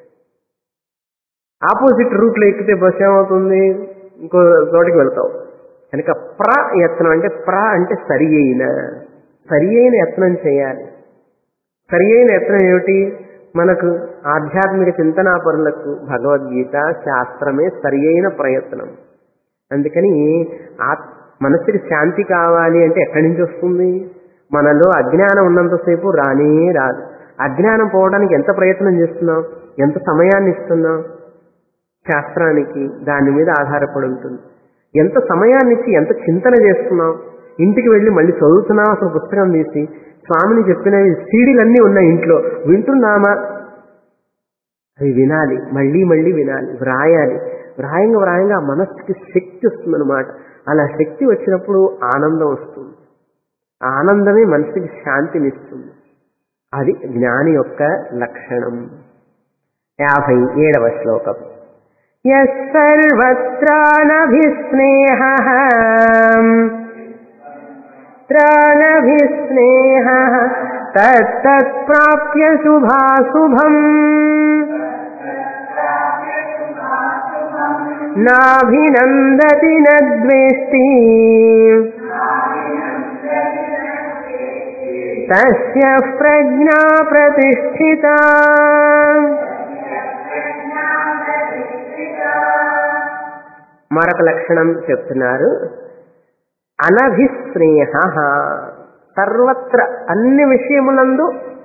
ఆపోజిట్ రూట్లో ఎక్కితే బస్సు ఏమవుతుంది? ఇంకో చోటికి వెళ్తావు. కనుక ప్రయత్నం అంటే సరి అయిన యత్నం చేయాలి. సరి అయిన యత్నం ఏమిటి? మనకు ఆధ్యాత్మిక చింతనాపరులకు భగవద్గీత శాస్త్రమే సరి అయిన ప్రయత్నం. అందుకని మనసుకి శాంతి కావాలి అంటే ఎక్కడి నుంచి వస్తుంది? మనలో అజ్ఞానం ఉన్నంతసేపు రానే రాదు. అజ్ఞానం పోవడానికి ఎంత ప్రయత్నం చేస్తున్నాం, ఎంత సమయాన్ని ఇస్తున్నాం శాస్త్రానికి, దాని మీద ఆధారపడి ఉంటుంది. ఎంత సమయాన్ని ఇచ్చి ఎంత చింతన చేస్తున్నాం, ఇంటికి వెళ్ళి మళ్ళీ చదువుతున్నాం, అసలు పుస్తకం తీసి స్వామిని చెప్పినవి సీడీలన్నీ ఉన్నాయి ఇంట్లో, వింటున్నామా? అవి వినాలి, మళ్ళీ మళ్ళీ వినాలి, వ్రాయాలి. వ్రాయంగా మనస్సుకి శక్తి వస్తుందన్నమాట. అలా శక్తి వచ్చినప్పుడు ఆనందం వస్తుంది. ఆనందమే మనసుకి శాంతినిస్తుంది. అది జ్ఞాని యొక్క లక్షణం. 57వ శ్లోకం. యస్సర్వత్రానభిస్నేహః తత్తత్ప్రాప్య శుభాశుభం నాభినందతి నద్వేష్టి తస్య ప్రజ్ఞా ప్రతిష్ఠితా. మరొక లక్షణం చెప్తున్నారు. అనభిస్నేహ, సర్వత్ర అన్ని విషయములందు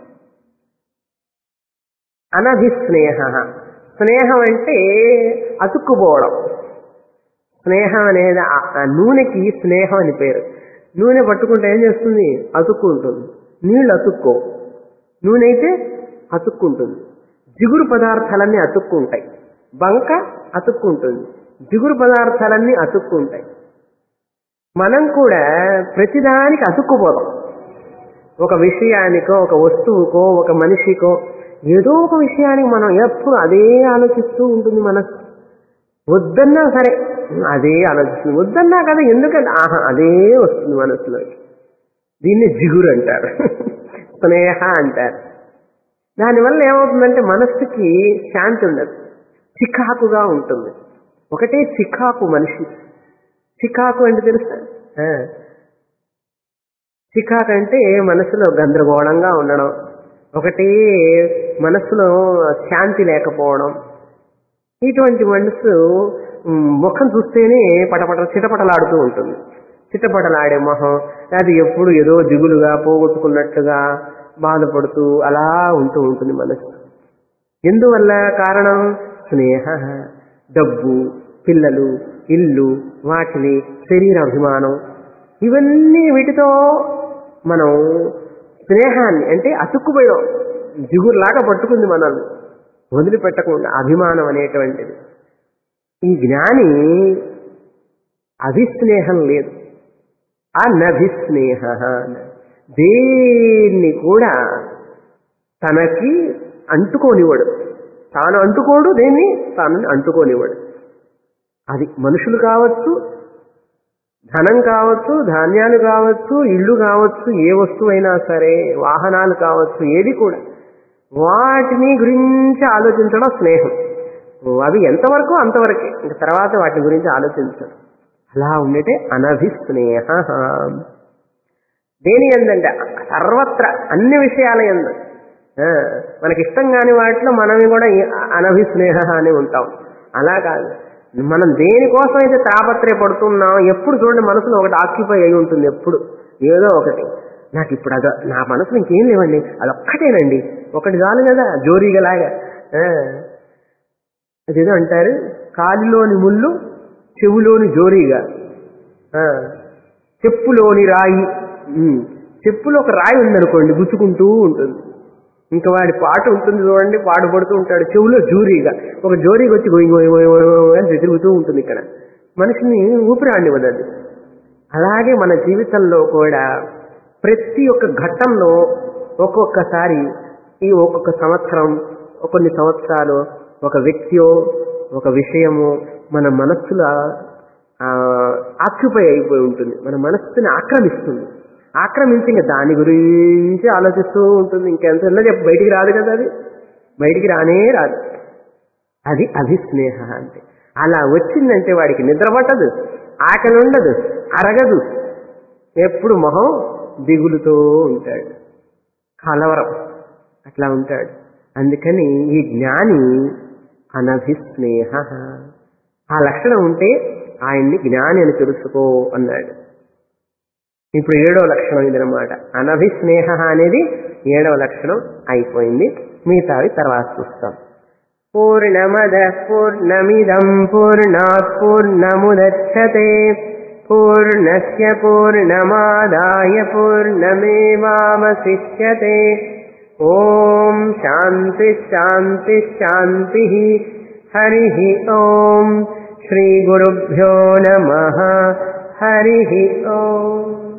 అనభిస్నేహ. స్నేహం అంటే అతుక్కుపోవడం. స్నేహం అనేది నూనెకి స్నేహం అని పేరు. నూనె పట్టుకుంటే ఏం చేస్తుంది? అతుక్కుంటుంది. నీళ్లు అతుక్కో, నూనె అయితే అతుక్కుంటుంది. జిగురు పదార్థాలన్నీ అతుక్కుంటాయి. బంక అతుక్కుంటుంది, జిగురు పదార్థాలన్నీ అతుక్కుంటాయి. మనం కూడా ప్రతిదానికి అతుక్కుపోదాం. ఒక విషయానికో, ఒక వస్తువుకో, ఒక మనిషికో, ఏదో ఒక విషయానికి మనం ఎప్పుడు అదే ఆలోచిస్తూ ఉంటుంది మనసు. వద్దన్నా సరే అదే ఆలోచిస్తుంది, వద్దన్నా కదా ఎందుకంటే అదే వస్తుంది మనసులోకి. దీన్ని జిగురు అంటారు, స్నేహ అంటారు. దానివల్ల ఏమవుతుందంటే మనస్సుకి శాంతి ఉండదు, చికాకుగా ఉంటుంది. ఒకటే చికాకు మనిషి. చికాకు అంటే తెలుసా? చికాకు అంటే మనసులో గందరగోళంగా ఉండడం, ఒకటే మనస్సులో శాంతి లేకపోవడం. ఇటువంటి మనసు ముఖం చూస్తేనే చిటపటలాడుతూ ఉంటుంది. చిటపటలాడే మొహం, అది ఎప్పుడు ఏదో దిగులుగా పోగొట్టుకున్నట్టుగా బాధపడుతూ అలా ఉంటూ ఉంటుంది మనసు. ఎందువల్ల? కారణం స్నేహ. డబ్బు, పిల్లలు, ఇల్లు, వాటిని శరీర అభిమానం, ఇవన్నీ వీటితో మనం స్నేహాన్ని అంటే అతుక్కుపోయాం, జిగురులాగా పట్టుకుంది మనల్ని వదిలిపెట్టకుండా అభిమానం అనేటువంటిది. ఈ జ్ఞాని అభిస్నేహం లేదు, అనభిస్నేహ. దేన్ని కూడా తనకి అంటుకోనివ్వడు, తాను అంటుకోడు, దేన్ని తాను అంటుకోనివ్వడు. అది మనుషులు కావచ్చు, ధనం కావచ్చు, ధాన్యాలు కావచ్చు, ఇళ్ళు కావచ్చు, ఏ వస్తువైనా సరే, వాహనాలు కావచ్చు, ఏది కూడా వాటిని గురించి ఆలోచించడం స్నేహం. అవి ఎంతవరకు అంతవరకే, ఇంక తర్వాత వాటి గురించి ఆలోచించడం. అలా ఉండేటే అనభిస్నేహ. దేని ఎందంటే సర్వత్ర అన్ని విషయాల ఎందు. మనకి ఇష్టం కాని వాటిలో మనమే కూడా అనభిస్నేహ అని ఉంటాం. అలా కాదు, మనం దేనికోసం అయితే తాపత్రయపడుతున్నాం, ఎప్పుడు చూడండి మనసులో ఒకటి ఆక్యుపై అయి ఉంటుంది. ఎప్పుడు ఏదో ఒకటి, నాకు ఇప్పుడు నా మనసులో ఇంకేం లేవండి, అదొక్కటేనండి, ఒకటి చాలు కదా, జోరీగలాగా. అదేదో అంటారు, కాలిలోని ముళ్ళు చెవులోని జోరీగా, చెప్పులోని రాయి. చెప్పులో ఒక రాయి ఉందనుకోండి, గుచ్చుకుంటూ ఉంటుంది. ఇంకా వాడి పాట ఉంటుంది చూడండి, పాడుపడుతూ ఉంటాడు, చెవులో జోరీగా ఒక జోరీగా వచ్చి గోయి గోయి గోయి అని తిరుగుతూ ఉంటుంది. ఇక్కడ మనిషిని ఊపిరాడివ్వదు అది. అలాగే మన జీవితంలో కూడా ప్రతి ఒక్క ఘట్టంలో ఒక్కొక్కసారి, ఈ ఒక్కొక్క సంవత్సరం, కొన్ని సంవత్సరాలు ఒక వ్యక్తియో ఒక విషయము మన మనస్సులో ఆక్యుపై అయిపోయి ఉంటుంది, మన మనస్సుని ఆక్రమిస్తుంది. ఆక్రమించి ఇంకా దాని గురించి ఆలోచిస్తూ ఉంటుంది. ఇంకెంత చెప్పి బయటికి రాదు కదా, అది బయటికి రానే రాదు. అది అభిస్నేహ అంటే. అలా వచ్చిందంటే వాడికి నిద్ర పట్టదు, ఆకలి ఉండదు, అరగదు, ఎప్పుడు మొహం దిగులుతో ఉంటాడు, కలవరం, అట్లా ఉంటాడు. అందుకని ఈ జ్ఞాని అనభిస్నేహ. ఆ లక్షణం ఉంటే ఆయన్ని జ్ఞాని అని తెలుసుకో అన్నాడు. ఇప్పుడు 7వ లక్షణం ఇదనమాట. అనభిస్నేహ అనేది 7వ లక్షణం అయిపోయింది. మిగతావి తర్వాత చూస్తాం. పూర్ణమద పూర్ణమిదం పూర్ణాత్ పూర్ణముదచ్యతే పూర్ణస్య పూర్ణమాదాయ పూర్ణమేవావశిష్యతే. ఓం శాంతి శాంతి శాంతి. హరి ఓం. శ్రీ గురుభ్యో నమః. హరి ఓం.